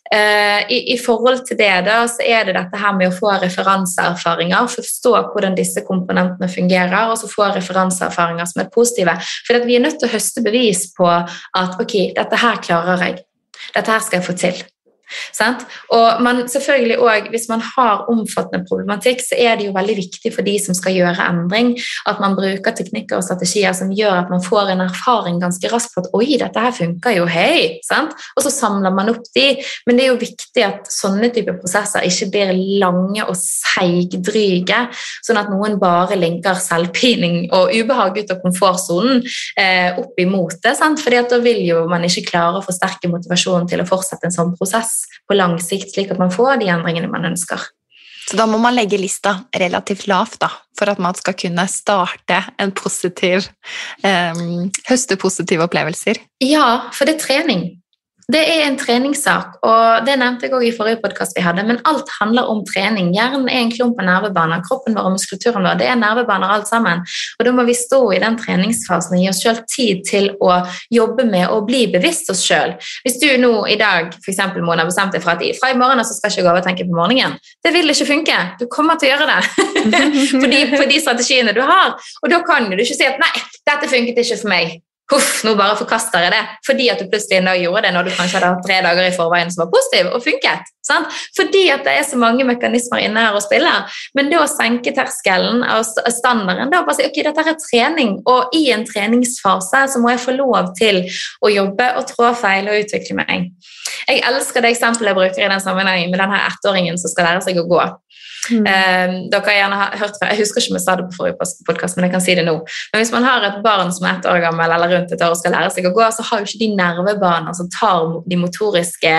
uh, i, i forhold til det da, så er det dette her med å få referanseerfaringer, forstå hvordan disse komponentene fungerer, og så få referanseerfaringer som er positive. For at vi er nødt til å høste bevis på at ok, dette her klarer jeg, dette her skal jeg få til. Sant? Og man, selvfølgelig også, hvis man har omfattende problematikk, så er det jo veldig viktig for de som skal gjøre endring, at man bruker teknikker og strategier som gjør at man får en erfaring ganske raskt på at oi, dette her funker jo, hei, sant? Og så samler man opp de, men det er jo viktig at sånne typer prosesser ikke blir lange og seigdryge, sånn at noen bare linker selvpining og ubehag ut av komfortzonen eh, opp imot det, sant? Fordi at da vil jo man ikke klare å forsterke motivasjonen til å fortsette en sånn prosess på lang sikt, slik at man får de endringene man ønsker. Så da må man legge lista relativt lavt da, for at man skal kunne starte en positiv, eh, høste positive opplevelser. Ja, for det er trening. Det er en treningssak, og det nevnte jeg også i forrige podcast vi hadde, men alt handler om trening. Hjernen er en klump av nervebaner, kroppen vår og muskulaturen vår, det er nervebaner alt sammen, og da må vi stå i den treningsfasen og gi oss selv tid til å jobbe med og bli bevisst oss selv. Hvis du nå i dag, for eksempel Mona, bestemte deg fra at fra i morgen så skal jeg ikke gå over og tenke på morgenen, det vil ikke funke, du kommer til å gjøre det, fordi på de strategiene du har, og da kan du ikke si at nei, dette funket ikke for meg. Huff, nå bare forkaster jeg det, fordi at du plutselig en dag gjorde det når du kanskje hadde hatt tre dager i forveien som var positiv og funket, sant? Fordi at det er så mange mekanismer inne her og spiller, men det å senke terskelen og standarden, det å bare si, ok, dette er trening, og i en treningsfase så må jeg få lov til å jobbe og trå feil og utvikle meg. Jeg elsker det eksempelet jeg bruker i den sammenhengen med denne ettåringen som skal lære seg å gå. Mm. Um, dere har gjerne hørt fra, jeg husker ikke om jeg sa det på forrige podcast, men jeg kan si det nå, men hvis man har et barn som er ett år gammel eller rundt et år og skal lære seg å gå, så har jo ikke de nervebaner som tar de motoriske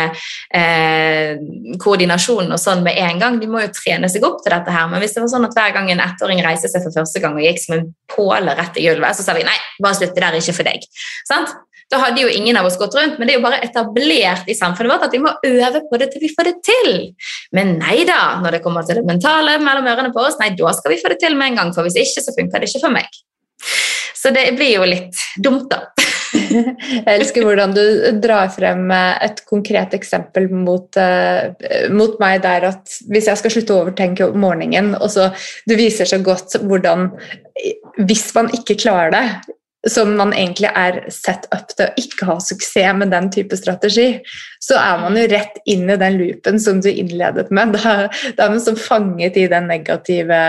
eh, koordinasjonen og sånn med en gang, de må jo trene seg opp til dette her, men hvis det var sånn at hver gang en ettåring reiser seg for første gang og gikk som en påle rett i gulvet, så sa vi, nei, bare slutt, det der er ikke for deg, sant? Da hadde jo ingen av oss gått rundt, men det er jo bare etablert i samfunnet vårt at vi må øve på det til vi får det til. Men nei da, når det kommer til det mentale mellom ørene på oss, nei, da skal vi få det til med en gang, for hvis ikke så funker det ikke for meg. Så det blir jo litt dumt da. Jeg elsker hvordan du drar frem et konkret eksempel mot, uh, mot meg der at hvis jeg skal slutte å overtenke om morgenen, og så du viser så godt hvordan, hvis man ikke klarer det, som man egentlig er set up til å ikke ha suksess med den type strategi, så er man jo rett inn i den loopen som du innledet med. Da, da er man så fanget i den negative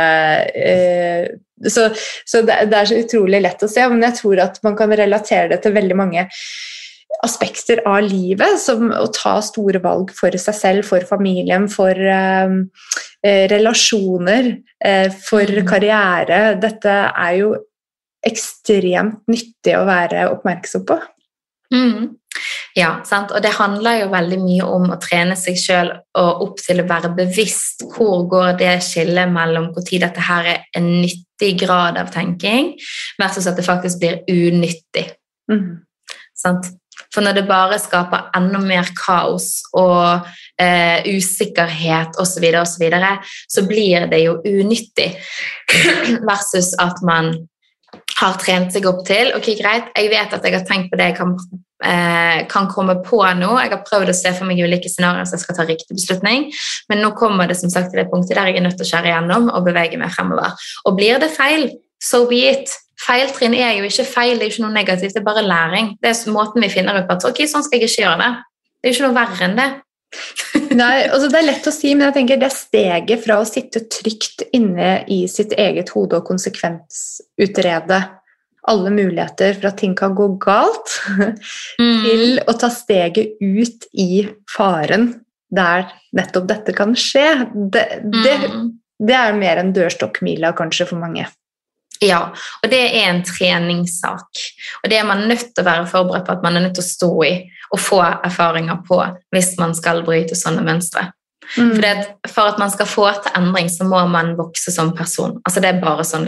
eh, så, så det, det er så utrolig lett å se, men jeg tror at man kan relatere det til veldig mange aspekter av livet, som å ta store valg for seg selv, for familien, for eh, relasjoner, eh, for karriere. Dette er jo ekstremt nyttig å være oppmerksom på. Mm. Ja, sant? Og det handler jo veldig mye om å trene seg selv og opp til å være bevisst hvor går det skillet mellom hvor tid dette her er en nyttig grad av tenking versus at det faktisk blir unyttig. Mm. Sant? For når det bare skaper enda mer kaos og eh, usikkerhet og så videre og så videre, så blir det jo unyttig versus at man har trent seg opp til, ok, greit, jeg vet at jeg har tenkt på det jeg kan, eh, kan komme på nå, jeg har prøvd å se for meg ulike scenarier så jeg skal ta riktig beslutning, men nå kommer det som sagt til det punktet der jeg er nødt til å skjære gjennom og bevege meg fremover. Og blir det feil, so be it. Feiltrinn er jo ikke feil, det er ikke noe negativt, det er bare læring. Det er måten vi finner ut på at, ok, sånn skal jeg ikke gjøre det. Det er ikke noe verre enn det. Nei, altså det er lett å si, men jeg tenker det steget fra å sitte trygt inne i sitt eget hode og konsekvensutrede alle muligheter for at ting kan gå galt, mm. til å ta steget ut i faren der nettopp dette kan skje. Det, det, det er mer en dørstokkmila kanskje for mange. Ja, og det er en treningssak, og det er man nødt til å være forberedt på at man er nødt til å stå i og få erfaringer på hvis man skal bryte sånne mønstre. Mm. For, det, for at man skal få til endring så må man vokse som person, altså det er bare sånn det er.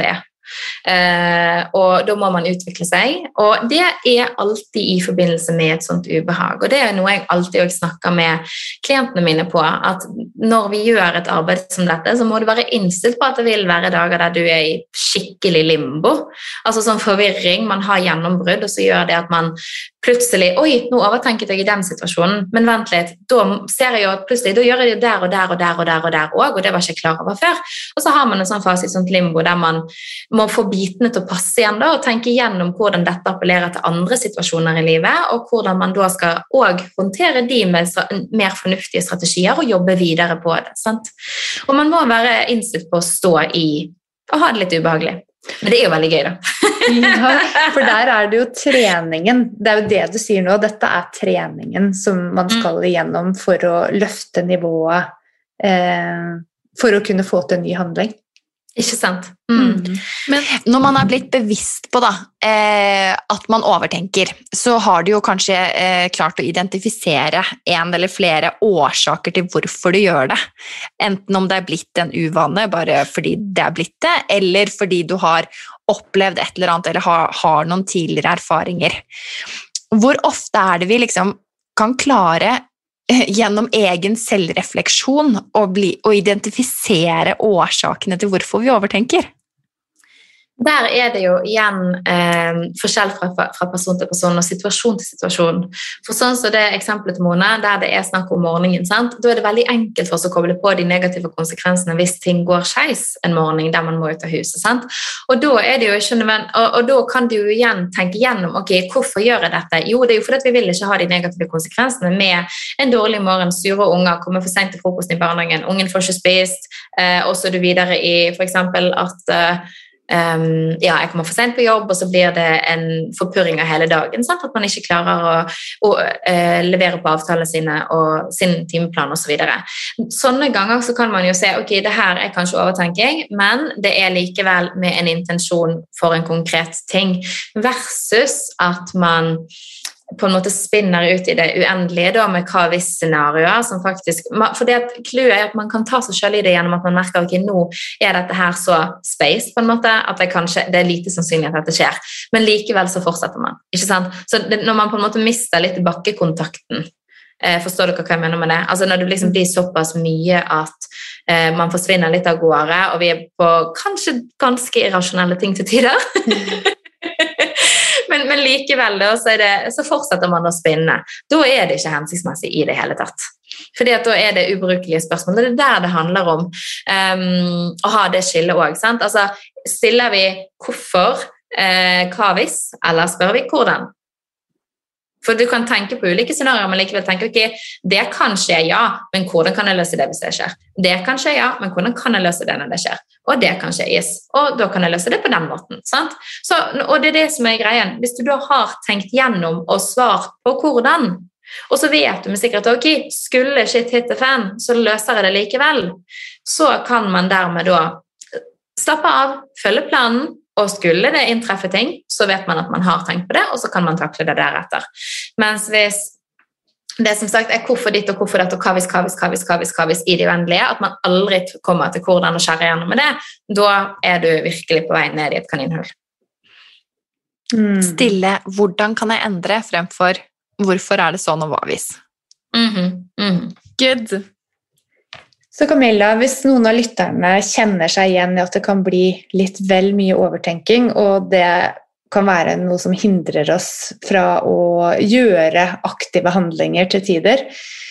Eh, og da må man utvikle seg, og det er alltid i forbindelse med et sånt ubehag, og det er noe jeg alltid også snakker med klientene mine på, at når vi gjør et arbeid som dette, så må du være innstilt på at det vil være dager der du er i skikkelig limbo, altså sånn forvirring, man har gjennombrudd, og så gjør det at man plutselig, oi, nå overtenket jeg i den situasjonen, men vent litt, da ser jeg jo at plutselig, da gjør jeg det der og der og der og der og der også, og det var ikke klar over før, og så har man en sånn fase i sånt limbo, der man må få bitene til å passe igjen da, og tenke igjennom hvordan dette appellerer til andre situasjoner i livet, og hvordan man da skal også håndtere de med mer fornuftige strategier, og jobbe videre på det, sant? Og man må være innstilt på å stå i, og ha det litt ubehagelig. Men det er jo veldig gøy da. Ja, for der er det jo treningen, det er jo det du sier nå, dette er treningen som man skal igjennom for å løfte nivået, eh, for å kunne få til en ny handling. Ikke sant? Mm. Men når man er blitt bevisst på da, eh, at man overtenker, så har du jo kanskje eh, klart å identifisere en eller flere årsaker til hvorfor du gjør det. Enten om det er blitt en uvane bare fordi det er blitt det, eller fordi du har opplevd et eller annet, eller har, har noen tidligere erfaringer. Hvor ofte er det vi liksom kan klare gjennom egen selvrefleksjon og, bli, og identifisere årsakene til hvorfor vi overtenker? Der er det jo igjen eh, forskjell fra, fra person til person og situasjon til situasjon. For sånn som det eksempelet til Mona, der det er snakk om morgenen, sant? Da er det veldig enkelt for oss å koble på de negative konsekvensene hvis ting går skeis en morgen der man må ut av huset. Sant? Og da er det jo ikke nødvendig, og, og da kan du jo igjen tenke gjennom, ok, hvorfor gjør jeg dette? Jo, det er jo fordi at vi vil ikke ha de negative konsekvensene med en dårlig morgen, sure unger, kommer for sent til frokosten i barnehagen, ungen får ikke spist, eh, og så er du videre i for eksempel at eh, Um, ja, jeg kommer for sent på jobb, og så blir det en forpurring av hele dagen, sant? At man ikke klarer å, å uh, levere på avtalene sine og sin timeplan og så videre. Sånne ganger så kan man jo se, ok, det her er kanskje overtenking, men det er likevel med en intensjon for en konkret ting, versus at man på en måte spinner ut i det uendelige da, med hva hvis scenarioer som faktisk, for det at kluet er at man kan ta seg selv i det gjennom at man merker, ok, nå er dette her så space på en måte, at det, kanskje, det er lite sannsynlig at dette skjer, men likevel så fortsetter man, ikke sant? Så det, når man på en måte mister litt bakkekontakten, eh, forstår dere hva jeg mener med det? Altså når det liksom blir såpass mye at eh, man forsvinner litt av gårde, og vi er på kanskje ganske irrasjonelle ting til tider, Men, men likevel da, så, er det, så fortsetter man å spinne. Da er det ikke hensiktsmessig i det hele tatt. Fordi at da er det ubrukelige spørsmål. Det er der det handler om um, å ha det skillet også. Sant? Altså, stiller vi hvorfor, eh, hva hvis, eller spør vi hvordan? For du kan tenke på ulike scenarier, men likevel tenke, ok, det kan skje ja, men hvordan kan jeg løse det hvis det skjer? Det kan skje ja, men hvordan kan jeg løse det når det skjer? Og det kan skje yes, og da kan jeg løse det på den måten, sant? Så, og det er det som er greien. Hvis du da har tenkt gjennom og svart på hvordan, og så vet du med sikkerhet, ok, skulle shit hit the fan, så løser jeg det likevel, så kan man dermed da slappe av, følge planen, og skulle det inntreffe ting, så vet man at man har tenkt på det, og så kan man takle det deretter. Mens hvis det som sagt er hvorfor ditt og hvorfor dette, og hva hvis, hva hvis, hva hvis, hva hvis, hva hvis i det uendelige, at man aldri kommer til hvordan å skjære gjennom med det, da er du virkelig på vei ned i et kaninhull. Mm. Stille, hvordan kan jeg endre fremfor hvorfor er det sånn og hva hvis? Mm-hmm. Mm-hmm. Good. Så Camilla, hvis noen av lytterne kjenner seg igjen i at det kan bli litt vel mye overtenking, og det kan være noe som hindrer oss fra å gjøre aktive handlinger til tider,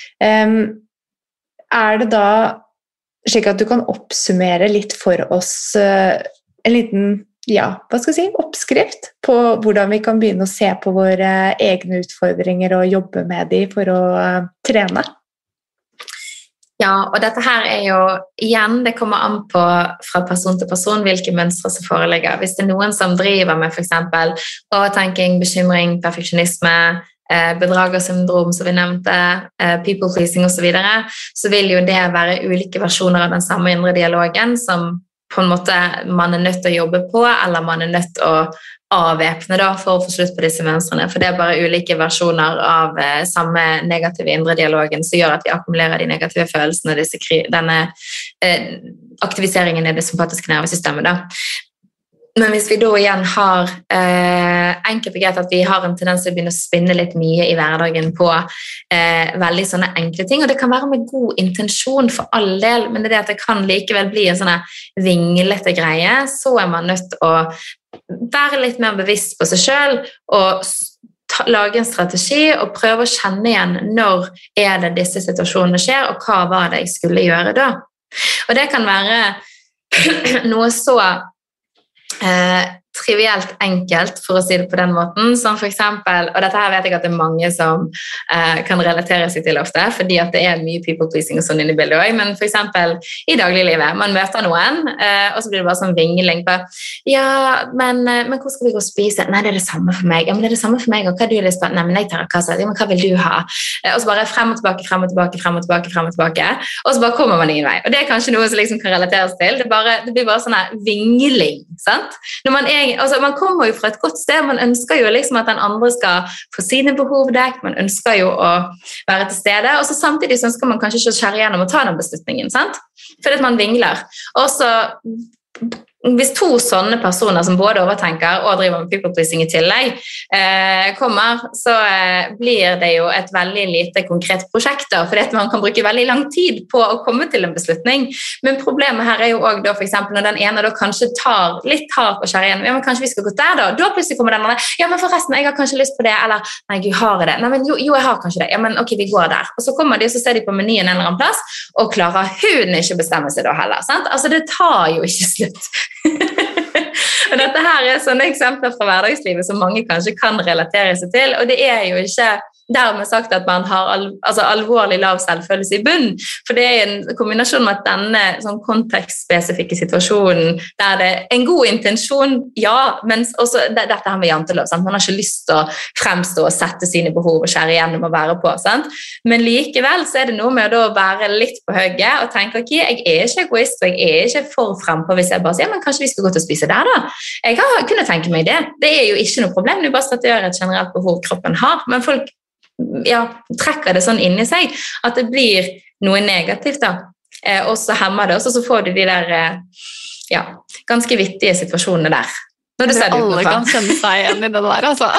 er det da slik at du kan oppsummere litt for oss en liten, ja, hva skal jeg si, oppskrift på hvordan vi kan begynne å se på våre egne utfordringer og jobbe med dem for å trene? Ja, og dette her er jo, igjen, det kommer an på fra person til person hvilke mønstre som foreligger. Hvis det er noen som driver med for eksempel overtenking, bekymring, perfeksjonisme, bedragersyndrom som vi nevnte, people pleasing og så videre, så vil jo det være ulike versjoner av den samme indre dialogen som på en måte man er nødt til å jobbe på, eller man er nødt til å avvæpne da, for å få slutt på disse mønstrene, for det er bare ulike versjoner av eh, samme negative indre dialogen som gjør at vi akkumulerer de negative følelsene, disse, denne eh, aktiviseringen i det sympatiske nervesystemet da. Men hvis vi da igjen har eh, enkelt og greit at vi har en tendens til å begynne å spinne litt mye i hverdagen på eh, veldig sånne enkle ting, og det kan være med god intensjon for all del, men det er det at det kan likevel bli en sånne vinglete greie, så er man nødt til å være litt mer bevisst på seg selv og ta, lage en strategi og prøve å kjenne igjen når er det disse situasjonene skjer, og hva var det jeg skulle gjøre da. Og det kan være noe så Eh, trivielt enkelt, for å si det på den måten, som for eksempel, og dette her vet jeg at det er mange som eh, kan relatere seg til ofte, fordi at det er mye people pleasing og sånn inne i bildet også, men for eksempel i dagliglivet, man møter noen, eh, og så blir det bare sånn vingling på, ja, men, men hvor skal vi gå og spise? Nei, det er det samme for meg. Ja, men det er det samme for meg, og hva er du lyst på? Nei, men jeg tar kassa. Ja, men hva vil du ha? Eh, og så bare frem og tilbake, frem og tilbake, frem og tilbake, frem og tilbake, og så bare kommer man ingen vei. Og det er kanskje noe som liksom kan relateres til. Det, bare, det blir bare sånn her vingling, sant? Når man er Altså, man kommer jo fra et godt sted, man ønsker jo liksom at den andre skal få sine behov dekt, man ønsker jo å være til stede, og så samtidig så ønsker man kanskje ikke å skjære gjennom og ta den beslutningen, sant? Fordi at man vingler. Og så hvis to sånne personer som både overtenker og driver med people pleasing i tillegg eh, kommer, så eh, blir det jo et veldig lite konkret prosjekt da, fordi at man kan bruke veldig lang tid på å komme til en beslutning. Men problemet her er jo også da, for eksempel, når den ene da kanskje tar litt hardt og skjærer igjen, ja, men kanskje vi skal gå der da, da plutselig kommer den andre, ja, men forresten, jeg har kanskje lyst på det, eller, nei, Gud, har jeg det? Nei, men jo, jo, jeg har kanskje det, ja, men ok, vi går der. Og så kommer de, så ser de på menyen en eller annen plass, og klarer hun ikke bestemme seg da heller, sant? Altså, det tar jo ikke slutt. Og dette her er sånne eksempler fra hverdagslivet som mange kanskje kan relatere seg til, og det er jo ikke dermed sagt at man har al altså alvorlig lav selvfølelse i bunn, for det er en kombinasjon med at denne sånn kontekstspesifikke situasjonen, der det er en god intensjon, ja, men også det, dette her med jantelov, sant? Man har ikke lyst til å fremstå og sette sine behov og skjære igjennom og være på, sant? Men likevel så er det noe med å være litt på høyet og tenke, ok, jeg er ikke egoist, og jeg er ikke for frem på hvis jeg bare sier, ja, men kanskje vi skal gå til å spise der da? Jeg har kunnet tenke meg det, det er jo ikke noe problem, det er bare statuere et generelt behov kroppen har, men folk ja, trekker det sånn inn i seg at det blir noe negativt da, eh, og så hemmer det, og så får du de der eh, ja, ganske vittige situasjonene der. Når du ser det alle kan kjenne seg igjen i det der, altså.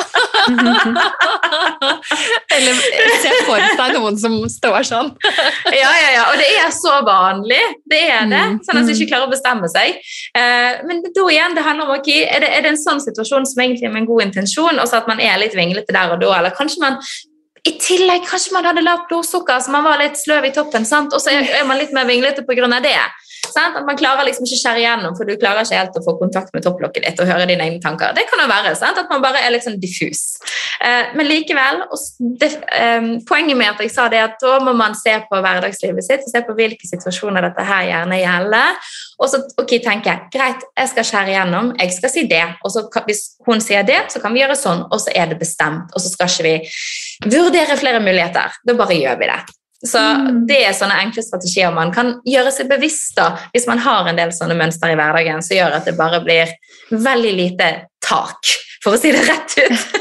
Eller se for seg noen som står sånn. Ja, ja, ja, og det er så vanlig, det er det, sånn at du ikke klarer å bestemme seg. Eh, men da igjen, det handler om, ok, er det, er det en sånn situasjon som egentlig er med en god intensjon, og så at man er litt vinglete der og da, eller kanskje man i tillegg, kanskje man hadde lavt blodsukker, så man var litt sløv i toppen, sant? Og så er, er man litt mer vinglete på grunn av det. Sant? At man klarer liksom ikke å skjære igjennom, for du klarer ikke helt å få kontakt med topplokket ditt og høre dine egne tanker. Det kan jo være, sant? At man bare er litt sånn diffus. Eh, men likevel, det, eh, poenget med at jeg sa det, at da må man se på hverdagslivet sitt, se på hvilke situasjoner dette her gjerne gjelder, og så ok, tenker jeg, greit, jeg skal skjære igjennom, jeg skal si det, og så kan, hvis hun sier det, så kan vi gjøre sånn, og så er det bestemt, og så skal ikke vi vurdere flere muligheter, da bare gjør vi det. Så det er sånne enkle strategier man kan gjøre seg bevisst da, hvis man har en del sånne mønster i hverdagen, så gjør at det bare blir veldig lite tak, for å si det rett ut.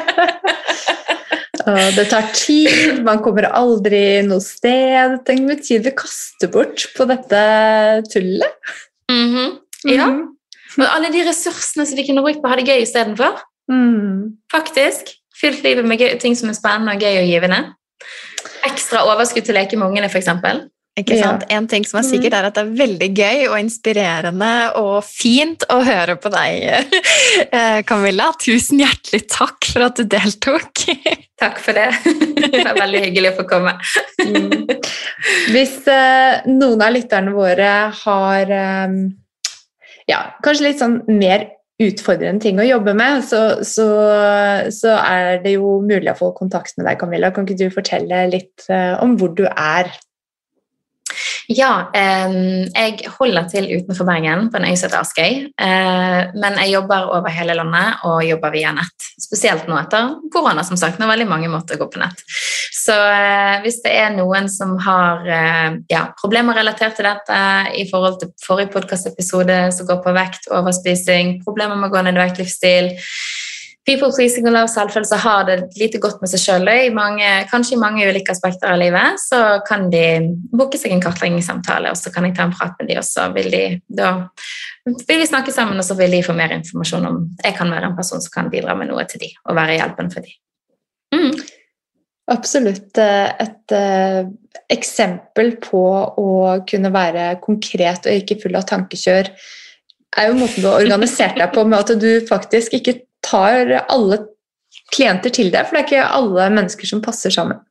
Det tar tid, man kommer aldri noe sted. Tenk med tid vi kaster bort på dette tullet. Mm-hmm. Ja, og alle de ressursene som vi kunne brukt på å ha det gøy i stedet for. Mm. Faktisk, fylt livet med gøy, ting som er spennende og gøy og givende. Ekstra overskudd til å leke med ungene, for eksempel. Ikke sant? En ting som er sikkert er at det er veldig gøy og inspirerende og fint å høre på deg, Camilla. Tusen hjertelig takk for at du deltok. Takk for det. Det var veldig hyggelig å få komme. Mm. Hvis eh, noen av lytterne våre har eh, ja, kanskje litt sånn mer utfordrende ting å jobbe med, så, så, så er det jo mulig å få kontakt med deg, Camilla. Kan ikke du fortelle litt eh, om hvor du er? Ja, eh, jeg holder til utenfor Bergen på en øy som heter Askøy, eh, men jeg jobber over hele landet og jobber via nett, spesielt nå etter korona, som sagt, når veldig mange måtte gå på nett. Så eh, hvis det er noen som har eh, ja, problemer relatert til dette i forhold til forrige podcast-episode som går på vekt, overspising, problemer med å gå ned i vekt, livsstil, people pleasing og lav selvfølelse har det lite godt med seg selv. I mange, kanskje i mange ulike aspekter av livet, så kan de booke seg en kartleggingssamtale, og så kan jeg ta en prat med de, og så vil de, da vil vi snakke sammen, og så vil de få mer informasjon om jeg kan være en person som kan bidra med noe til de, og være hjelpen for de. Mm. Absolutt. Et uh, eksempel på å kunne være konkret og ikke full av tankekjør er jo måten du har organisert deg på, med at du faktisk ikke tar alle klienter til deg, for det er ikke alle mennesker som passer sammen.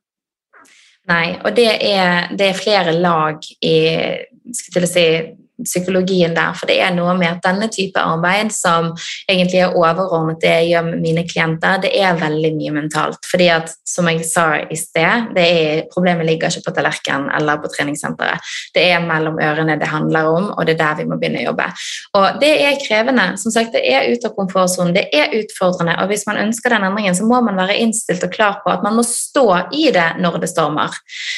Nei, og det er, det er flere lag i, skal til å si, psykologien der, for det er noe med at denne type arbeid som egentlig er overordnet det jeg gjør med mine klienter, det er veldig mye mentalt, fordi at, som jeg sa i sted, det er, problemet ligger ikke på tallerken eller på treningssenteret, det er mellom ørene det handler om, og det er der vi må begynne å jobbe. Og det er krevende, som sagt, det er ut av komfortzonen, det er utfordrende, og hvis man ønsker den endringen, så må man være innstilt og klar på at man må stå i det når det stormer.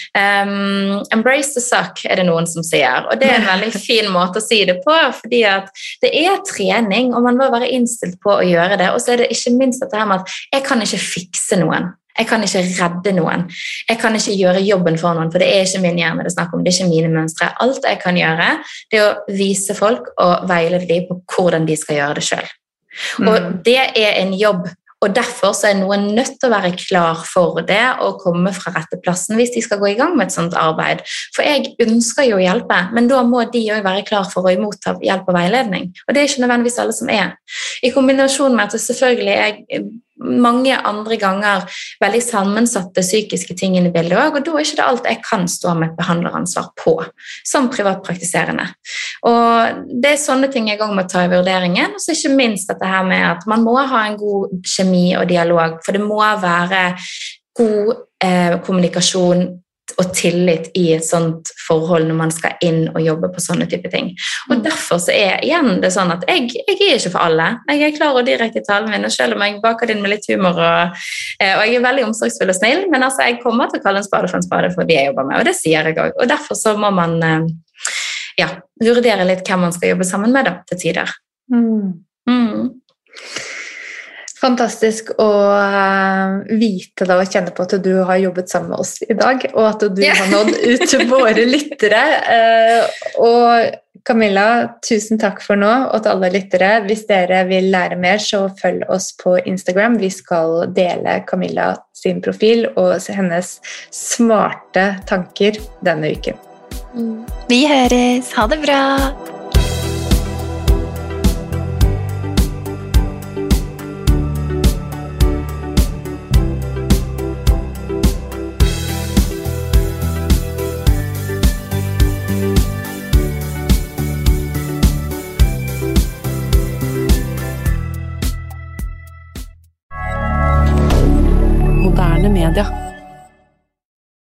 Um, embrace the suck, er det noen som sier, og det er en veldig fin måte å si det på, fordi at det er trening, og man må være innstilt på å gjøre det, og så er det ikke minst dette her med at jeg kan ikke fikse noen, jeg kan ikke redde noen, jeg kan ikke gjøre jobben for noen, for det er ikke min hjerne det snakker om, det er ikke mine mønstre. Alt jeg kan gjøre, det er å vise folk og veilede dem på hvordan de skal gjøre det selv. Mm. Og det er en jobb, og derfor så er noen nødt til å være klar for det og komme fra rette plassen hvis de skal gå i gang med et sånt arbeid. For jeg ønsker jo å hjelpe, men da må de jo være klar for å motta hjelp og veiledning. Og det er ikke nødvendigvis alle som er. I kombinasjon med at det selvfølgelig er mange andre ganger veldig sammensatte psykiske ting i bildet også, og da er ikke det alt jeg kan stå med et behandleransvar på, som privatpraktiserende. Og det er sånne ting jeg også må ta i vurderingen, og så ikke minst dette her med at man må ha en god kjemi og dialog, for det må være god eh, kommunikasjon og tillit i et sånt forhold når man skal inn og jobbe på sånne type ting. Og derfor så er igjen det sånn at jeg, jeg er ikke for alle. Jeg er klar og direkte i talen min, og selv om jeg baker det inn med litt humor, og, og jeg er veldig omsorgsfull og snill, men altså jeg kommer til å kalle en spade for en spade for de jeg jobber med, og det sier jeg også. Og derfor så må man ja, vurdere litt hvem man skal jobbe sammen med da, til tider. Mm. Mm. Fantastisk å vite da, og kjenne på at du har jobbet sammen med oss i dag, og at du yeah. har nådd ut til våre lyttere. Og Camilla, tusen takk for nå, og til alle lyttere. Hvis dere vil lære mer, så følg oss på Instagram. Vi skal dele Camilla sin profil og hennes smarte tanker denne uken. Vi høres. Ha det bra!